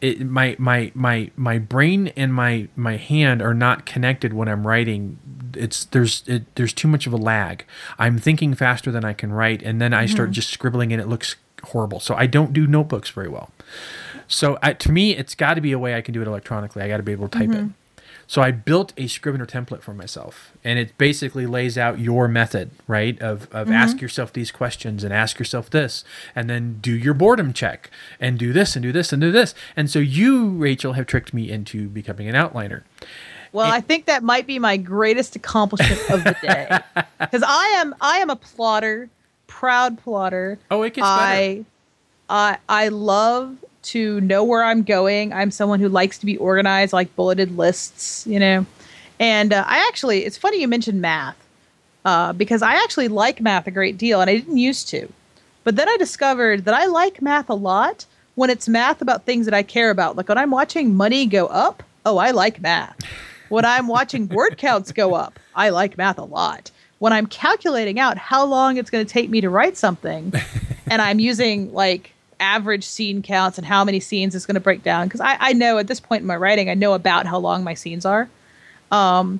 my brain and my hand are not connected when I'm writing. There's too much of a lag. I'm thinking faster than I can write, and then I start just scribbling, and it looks horrible. So I don't do notebooks very well. So to me, it's got to be a way I can do it electronically. I got to be able to type it. So I built a Scrivener template for myself, and it basically lays out your method, right? Of ask yourself these questions and ask yourself this, and then do your boredom check and do this and do this and do this. And so you, Rachel, have tricked me into becoming an outliner. Well, I think that might be my greatest accomplishment of the day, because I am a plotter, proud plotter. Oh, it gets better. I love to know where I'm going. I'm someone who likes to be organized, like bulleted lists, And it's funny you mentioned math, because I actually like math a great deal, and I didn't used to. But then I discovered that I like math a lot when it's math about things that I care about. Like when I'm watching money go up, oh, I like math. When I'm watching word counts go up, I like math a lot. When I'm calculating out how long it's going to take me to write something, and I'm using like average scene counts and how many scenes it's going to break down, because I know at this point in my writing, I know about how long my scenes are. I'm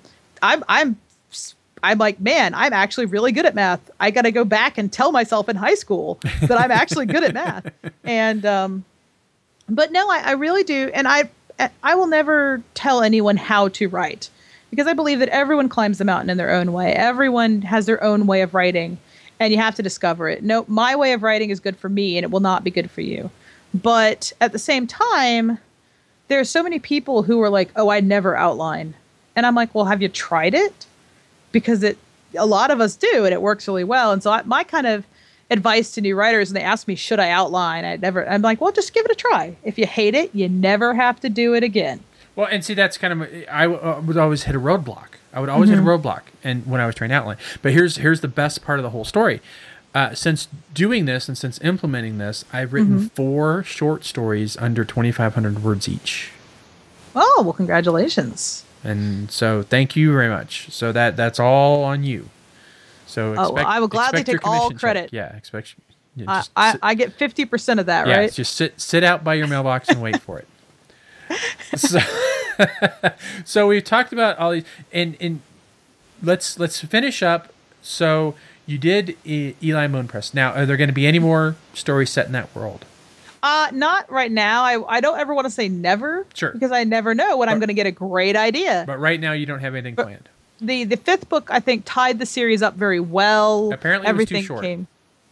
like, man, I'm actually really good at math. I got to go back and tell myself in high school that I'm actually good at math. And but no, I really do, and I will never tell anyone how to write, because I believe that everyone climbs the mountain in their own way. Everyone has their own way of writing. And you have to discover it. No, my way of writing is good for me, and it will not be good for you. But at the same time, there are so many people who are like, oh, I never outline. And I'm like, well, have you tried it? Because a lot of us do, and it works really well. And so my kind of advice to new writers, and they ask me, should I outline? I'm like, well, just give it a try. If you hate it, you never have to do it again. Well, and see, that's kind of, I would always hit a roadblock. I would always hit a roadblock, and when I was trying to outline. But here's the best part of the whole story. Since doing this and since implementing this, I've written 4 short stories under 2,500 words each. Oh, well, congratulations. And so thank you very much. So that's all on you. So I will gladly take all credit. Check. Yeah, expect. I get 50% of that, right? Just sit out by your mailbox and wait for it. So we've talked about all these, and let's finish up. So you did Eli Moon Press. Now, are there going to be any more stories set in that world? Not right now. I don't ever want to say never. Sure. Because I never know when I'm going to get a great idea. But right now, you don't have anything planned. The fifth book, I think, tied the series up very well. Apparently, everything it was too short. came.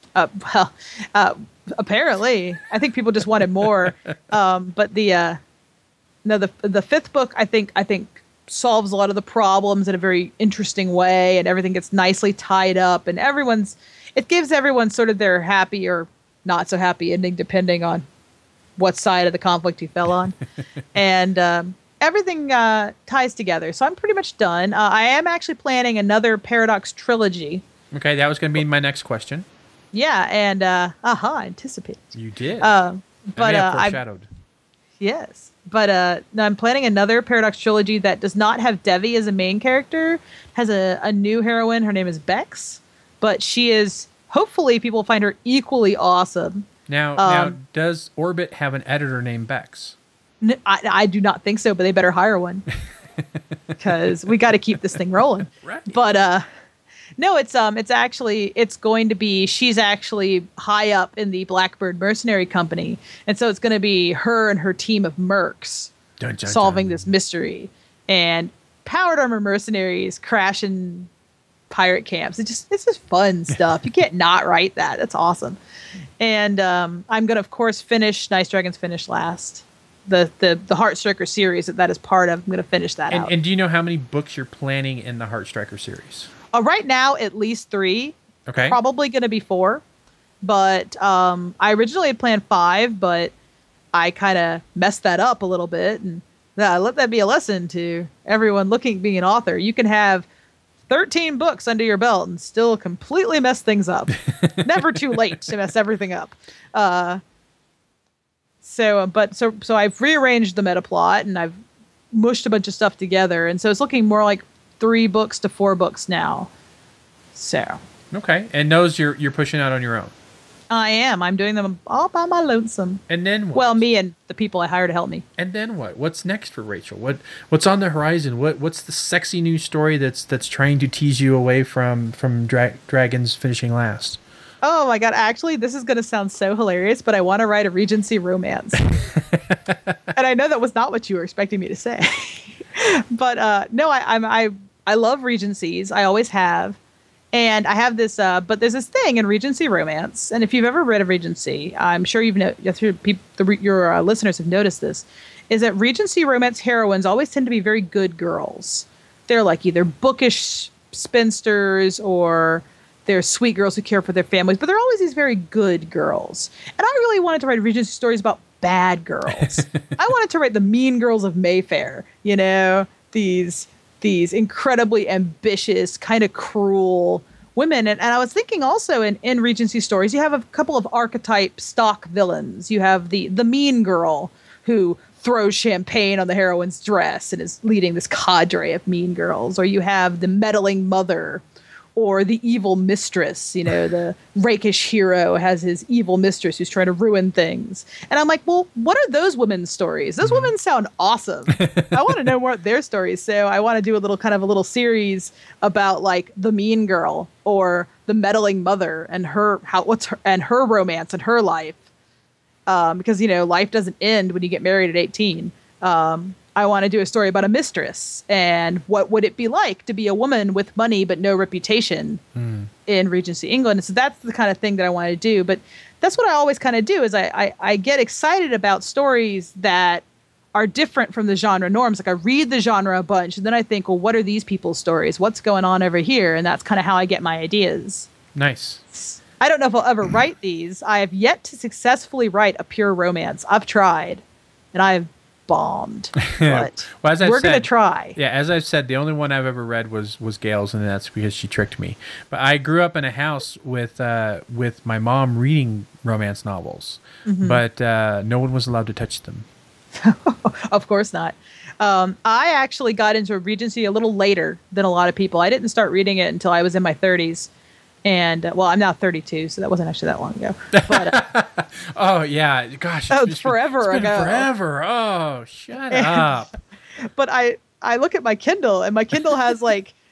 Apparently, I think people just wanted more. But the fifth book, I think solves a lot of the problems in a very interesting way, and everything gets nicely tied up, and it gives everyone sort of their happy or not so happy ending depending on what side of the conflict you fell on. And everything ties together. So I'm pretty much done. I am actually planning another Paradox trilogy. Okay, that was going to be my next question. Yeah, and anticipate. You did. But I foreshadowed. Yes. But no, I'm planning another Paradox trilogy that does not have Devi as a main character. Has a new heroine. Her name is Bex. But she is, hopefully, people find her equally awesome. Now, does Orbit have an editor named Bex? I do not think so, but they better hire one. Because we got to keep this thing rolling. Right. But no, it's going to be, she's actually high up in the Blackbird Mercenary Company. And so it's going to be her and her team of mercs solving this mystery. And powered armor mercenaries crashing pirate camps. It's just fun stuff. You can't not write that. That's awesome. And I'm going to, of course, finish Nice Dragons Finish last. The Heartstriker series that is part of. I'm going to finish that out. And do you know how many books you're planning in the Heartstriker series? Right now, at least 3. Okay. Probably going to be 4. But I originally had planned 5, but I kind of messed that up a little bit. And let that be a lesson to everyone being an author. You can have 13 books under your belt and still completely mess things up. Never too late to mess everything up. So I've rearranged the meta plot and I've mushed a bunch of stuff together. And so it's looking more like 3 books to 4 books now. So. Okay. And those you're pushing out on your own? I am. I'm doing them all by my lonesome. And then what? Well, me and the people I hired to help me. And then what? What's next for Rachel? What's on the horizon? What's the sexy new story that's trying to tease you away from Dragons finishing last? Oh my God. Actually, this is going to sound so hilarious, but I want to write a Regency romance. And I know that was not what you were expecting me to say. But no, I love Regencies. I always have. And I have this, but there's this thing in Regency romance. And if you've ever read a Regency, I'm sure your listeners have noticed this, is that Regency romance heroines always tend to be very good girls. They're like either bookish spinsters or they're sweet girls who care for their families, but they're always these very good girls. And I really wanted to write Regency stories about bad girls. I wanted to write the mean girls of Mayfair, these incredibly ambitious, kind of cruel women. And I was thinking also in Regency stories, you have a couple of archetype stock villains. You have the mean girl who throws champagne on the heroine's dress and is leading this cadre of mean girls. Or you have the meddling mother or the evil mistress. The rakish hero has his evil mistress who's trying to ruin things. And I'm like, well, what are those women's stories? Those women sound awesome. I want to know more of their stories. So I want to do a little series about like the mean girl or the meddling mother and her romance and her life. Because life doesn't end when you get married at 18. I want to do a story about a mistress and what would it be like to be a woman with money but no reputation in Regency England. And so that's the kind of thing that I want to do. But that's what I always kind of do is I get excited about stories that are different from the genre norms. Like I read the genre a bunch and then I think, well, what are these people's stories? What's going on over here? And that's kind of how I get my ideas. Nice. I don't know if I'll ever write these. I have yet to successfully write a pure romance. I've tried and I've bombed, but we're going to try. Yeah, as I've said, the only one I've ever read was Gale's, and that's because she tricked me. But I grew up in a house with my mom reading romance novels, but no one was allowed to touch them. Of course not. I actually got into Regency a little later than a lot of people. I didn't start reading it until I was in my 30s. And, I'm now 32, so that wasn't actually that long ago. But, oh, yeah. Gosh. It's forever ago. Forever. Oh, shut up. But I look at my Kindle, and my Kindle has, like,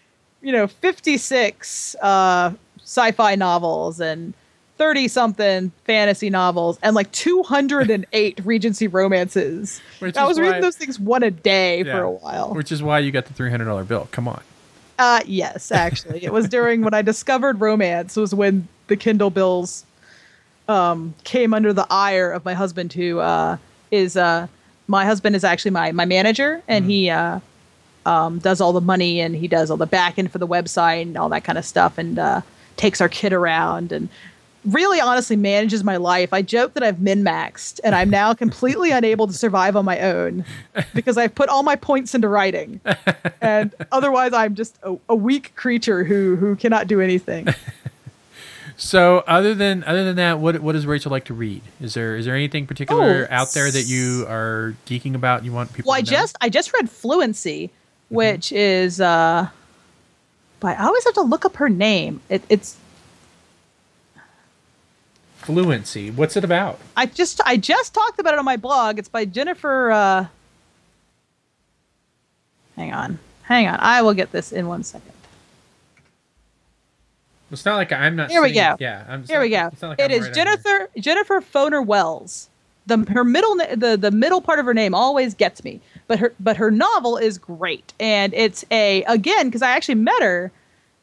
56 sci-fi novels and 30-something fantasy novels and like 208 Regency romances. I was reading those things one a day for a while. Which is why you got the $300 bill. Come on. Yes, actually. It was during when I discovered romance was when the Kindle bills came under the ire of my husband, who is my husband is actually my manager, and he does all the money, and he does all the back end for the website and all that kind of stuff, and takes our kid around and really honestly manages my life. I joke that I've min-maxed and I'm now completely unable to survive on my own because I've put all my points into writing. And otherwise I'm just a weak creature who cannot do anything. So other than that, what does Rachel like to read? Is there anything particular out there that you are geeking about? You want people to know? I just read Fluency, which is but I always have to look up her name. It's Fluency. What's it about? I just talked about it on my blog. It's by Jennifer. Hang on. I will get this in 1 second. It's not like I'm not. Here we go. Yeah. Here we go. It is Jennifer Foner Wells. Her the middle part of her name always gets me. But her novel is great, and it's again because I actually met her,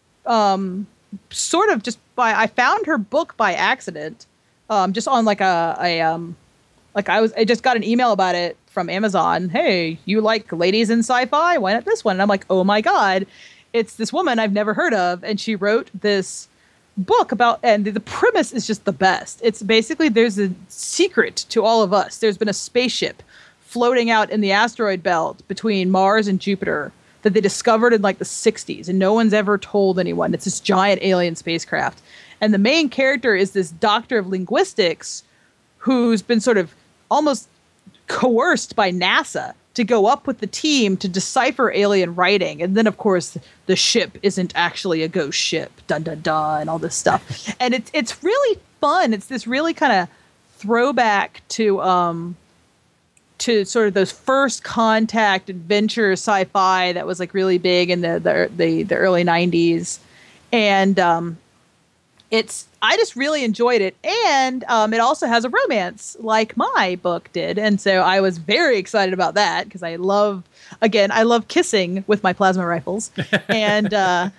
sort of just I found her book by accident. Just on like I just got an email about it from Amazon. Hey, you like ladies in sci-fi? Why not this one? And I'm like, oh my God, it's this woman I've never heard of. And she wrote this book about, and the premise is just the best. It's basically, there's a secret to all of us. There's been a spaceship floating out in the asteroid belt between Mars and Jupiter that they discovered in like the 60s. And no one's ever told anyone. It's this giant alien spacecraft. And the main character is this doctor of linguistics who's been sort of almost coerced by NASA to go up with the team to decipher alien writing. And then, of course, the ship isn't actually a ghost ship, dun, dun, dun, and all this stuff. And it's really fun. It's this really kind of throwback to sort of those first contact adventure sci-fi that was like really big in the early 90s. And I just really enjoyed it. And it also has a romance like my book did. And so I was very excited about that because I love kissing with my plasma rifles and,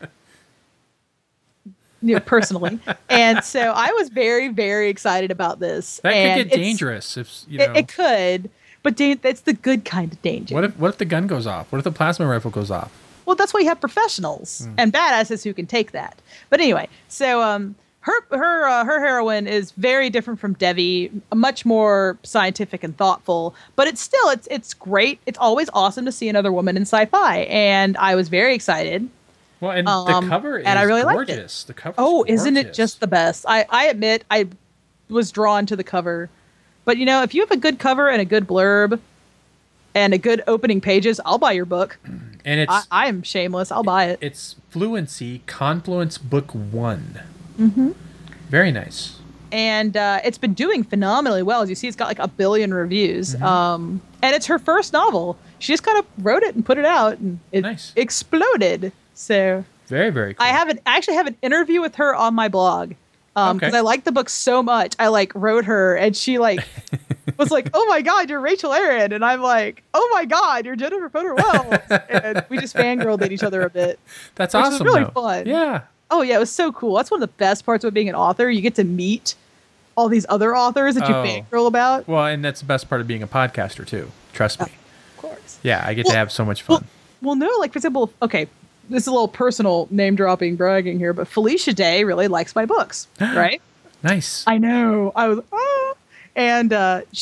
personally. And so I was very, very excited about this. That could get dangerous if, It could, but it's the good kind of danger. What if the gun goes off? What if the plasma rifle goes off? Well, that's why you have professionals and badasses who can take that. But anyway, so her heroine is very different from Devi, much more scientific and thoughtful. But it's great. It's always awesome to see another woman in sci-fi, and I was very excited. Well, and the cover is I really gorgeous. Liked it. The cover. Isn't it just the best? I admit I was drawn to the cover, but if you have a good cover and a good blurb and a good opening pages, I'll buy your book. And I am shameless. I'll buy it. It's Fluency, Confluence Book 1. Mm-hmm. Very nice. And it's been doing phenomenally well. As you see, it's got like 1 billion reviews. Mm-hmm. And it's her first novel. She just kind of wrote it and put it out, and it exploded. So very, very cool. I actually have an interview with her on my blog. Because I like the book so much. I wrote her, and she was like, "Oh my God, you're Rachel Aaron," and I'm like, "Oh my God, you're Jennifer Foner Wells," and we just fangirled at each other a bit. That's awesome. Which was really fun. Yeah. Oh yeah, it was so cool. That's one of the best parts about being an author. You get to meet all these other authors that you fangirl about. Well, and that's the best part of being a podcaster too. Trust me. Of course. Yeah, I get to have so much fun. Well, no, for example, okay. This is a little personal name-dropping bragging here, but Felicia Day really likes my books, right? Nice. I know. I was, and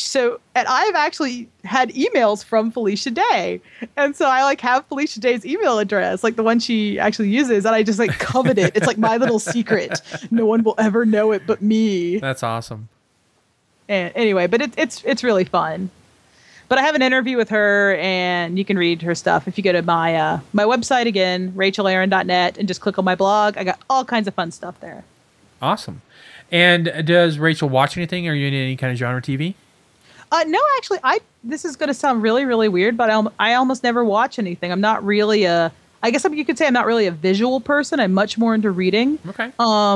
I've actually had emails from Felicia Day, and so I have Felicia Day's email address, the one she actually uses, and I just covet it. It's my little secret. No one will ever know it but me. That's awesome. And anyway, but it's really fun. But I have an interview with her, and you can read her stuff if you go to my website again, rachelaaron.net, and just click on my blog. I got all kinds of fun stuff there. Awesome. And does Rachel watch anything? Are you in any kind of genre TV? No, actually, this is going to sound really, really weird, but I almost never watch anything. I'm not really I guess you could say I'm not really a visual person. I'm much more into reading. Okay.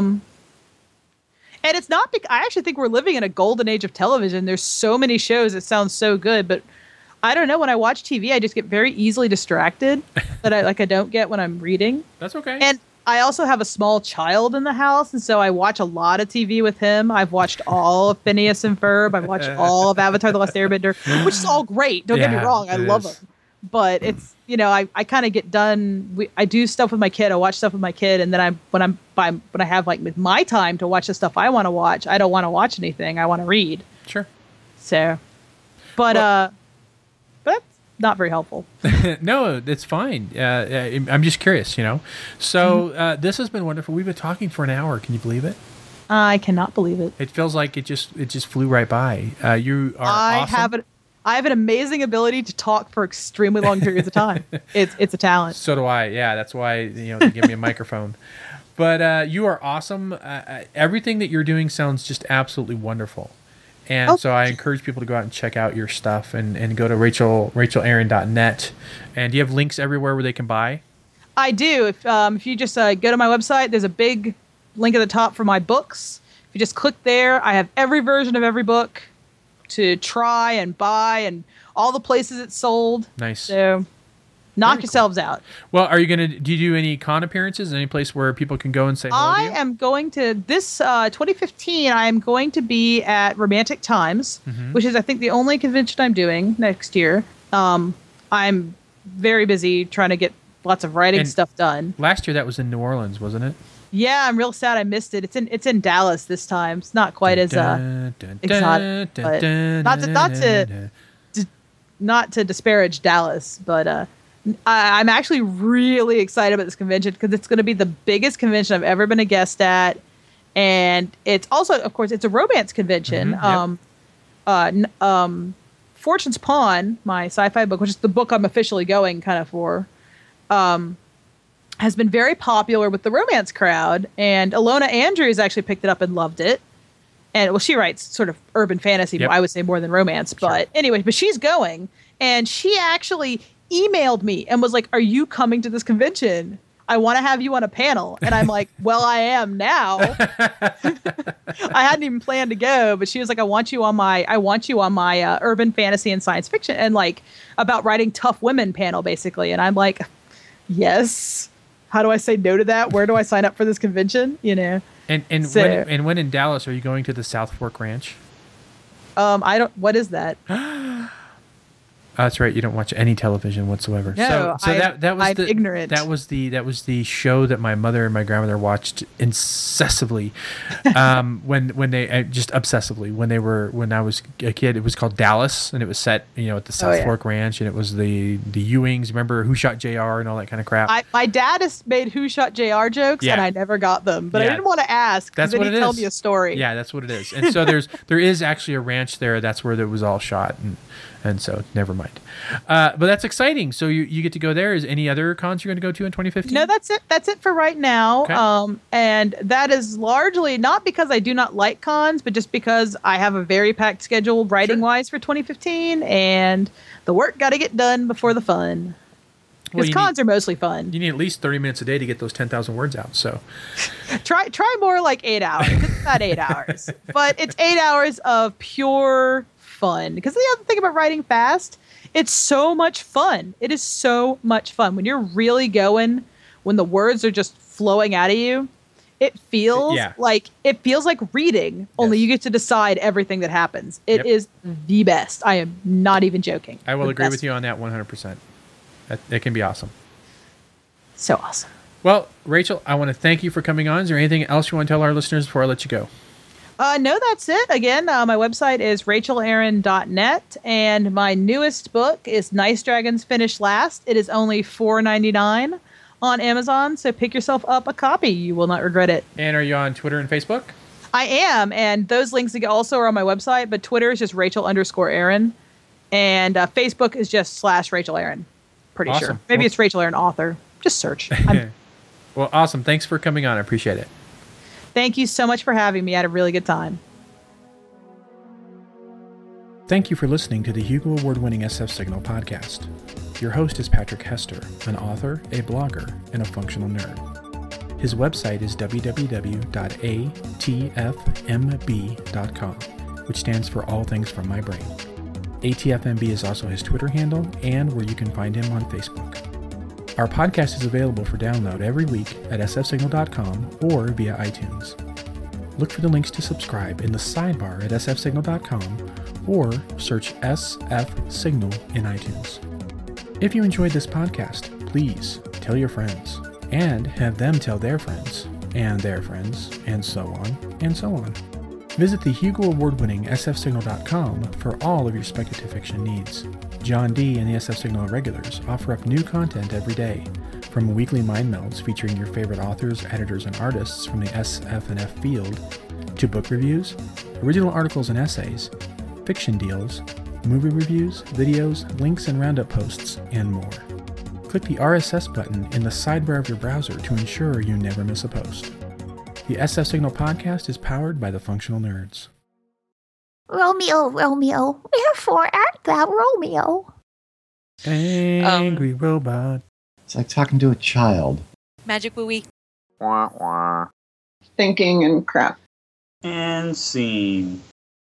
And it's not I actually think we're living in a golden age of television. There's so many shows that sound so good, but I don't know. When I watch TV, I just get very easily distracted that I don't get when I'm reading. That's okay. And I also have a small child in the house, and so I watch a lot of TV with him. I've watched all of Phineas and Ferb. I've watched all of Avatar: The Last Airbender, which is all great. Don't get me wrong. I love them. But it's, I kind of get done. I do stuff with my kid. I watch stuff with my kid, and then when I have like my time to watch the stuff I want to watch, I don't want to watch anything. I want to read. Sure. So, but that's not very helpful. No, it's fine. I'm just curious, So this has been wonderful. We've been talking for an hour. Can you believe it? I cannot believe it. It feels like it just flew right by. You are awesome. I have an amazing ability to talk for extremely long periods of time. It's a talent. So do I. Yeah, that's why they give me a microphone. But you are awesome. Everything that you're doing sounds just absolutely wonderful. And so I encourage people to go out and check out your stuff and go to rachelaron.net. And do you have links everywhere where they can buy? I do. If you just go to my website, there's a big link at the top for my books. If you just click there, I have every version of every book to try and buy and all the places it's sold. Nice. So knock yourselves out. Well, do you do any con appearances? Any place where people can go and say hello to you? I am going to, this 2015, I am going to be at Romantic Times, which is, I think, the only convention I'm doing next year. I'm very busy trying to get lots of writing stuff done. Last year that was in New Orleans, wasn't it? Yeah, I'm real sad I missed it. It's in Dallas this time. It's not quite as exotic, but not to disparage Dallas, but I'm actually really excited about this convention because it's going to be the biggest convention I've ever been a guest at, and it's also, of course, it's a romance convention. Fortune's Pawn, my sci-fi book, which is the book I'm officially going kind of for, has been very popular with the romance crowd, and Alona Andrews actually picked it up and loved it. And she writes sort of urban fantasy, I would say more than romance. But anyway, but she's going, and she actually emailed me and was like, "Are you coming to this convention? I want to have you on a panel." And I'm like, "Well, I am now." I hadn't even planned to go, but she was like, I want you on my urban fantasy and science fiction and like about writing tough women panel, basically. And I'm like, yes. How do I say no to that? Where do I sign up for this convention? And when in Dallas, are you going to the South Fork Ranch? What is that? That's right. You don't watch any television whatsoever. No, I'm ignorant. That was the show that my mother and my grandmother watched incessivly, when they just obsessively when I was a kid. It was called Dallas, and it was set at the South Fork Ranch, and it was the Ewings. Remember Who Shot JR and all that kind of crap. My dad has made Who Shot JR jokes, and I never got them, but I didn't want to ask. That's what it is. Tell me a story. Yeah, that's what it is. And so there is actually a ranch there. That's where it was all shot. And so, never mind. But that's exciting. So you get to go there. Is any other cons you're going to go to in 2015? No, that's it. That's it for right now. Okay. And that is largely not because I do not like cons, but just because I have a very packed schedule writing-wise for 2015, and the work got to get done before the fun. Because cons are mostly fun. You need at least 30 minutes a day to get those 10,000 words out. So try more like 8 hours. It's not 8 hours, but it's 8 hours of pure fun. Because the other thing about writing fast, it's so much fun. It is so much fun when you're really going, when the words are just flowing out of you. It feels like reading. Only you get to decide everything that happens. It is the best. I am not even joking. I will agree with you on that 100%. That can be awesome. So awesome. Well, Rachel, I want to thank you for coming on. Is there anything else you want to tell our listeners before I let you go? No, that's it. Again, my website is rachelaron.net, and my newest book is Nice Dragons Finish Last. It is only $4.99 on Amazon, so pick yourself up a copy. You will not regret it. And are you on Twitter and Facebook? I am, and those links also are on my website, but Twitter is just Rachel_Aaron, and Facebook is just /Rachel Aaron. Pretty sure. Maybe it's Rachel Aaron author. Just search. Well, awesome. Thanks for coming on. I appreciate it. Thank you so much for having me. I had a really good time. Thank you for listening to the Hugo Award-winning SF Signal podcast. Your host is Patrick Hester, an author, a blogger, and a functional nerd. His website is www.atfmb.com, which stands for All Things From My Brain. ATFMB is also his Twitter handle and where you can find him on Facebook. Our podcast is available for download every week at sfsignal.com or via iTunes. Look for the links to subscribe in the sidebar at sfsignal.com or search SF Signal in iTunes. If you enjoyed this podcast, please tell your friends and have them tell their friends and their friends and so on and so on. Visit the Hugo Award-winning sfsignal.com for all of your speculative fiction needs. John D. and the SF Signal Regulars offer up new content every day, from weekly mind melds featuring your favorite authors, editors, and artists from the SF and F field, to book reviews, original articles and essays, fiction deals, movie reviews, videos, links and roundup posts, and more. Click the RSS button in the sidebar of your browser to ensure you never miss a post. The SF Signal podcast is powered by the Functional Nerds. Romeo, Romeo, wherefore art thou Romeo? Angry robot. It's like talking to a child. Magic Wooey. Thinking and crap. And scene.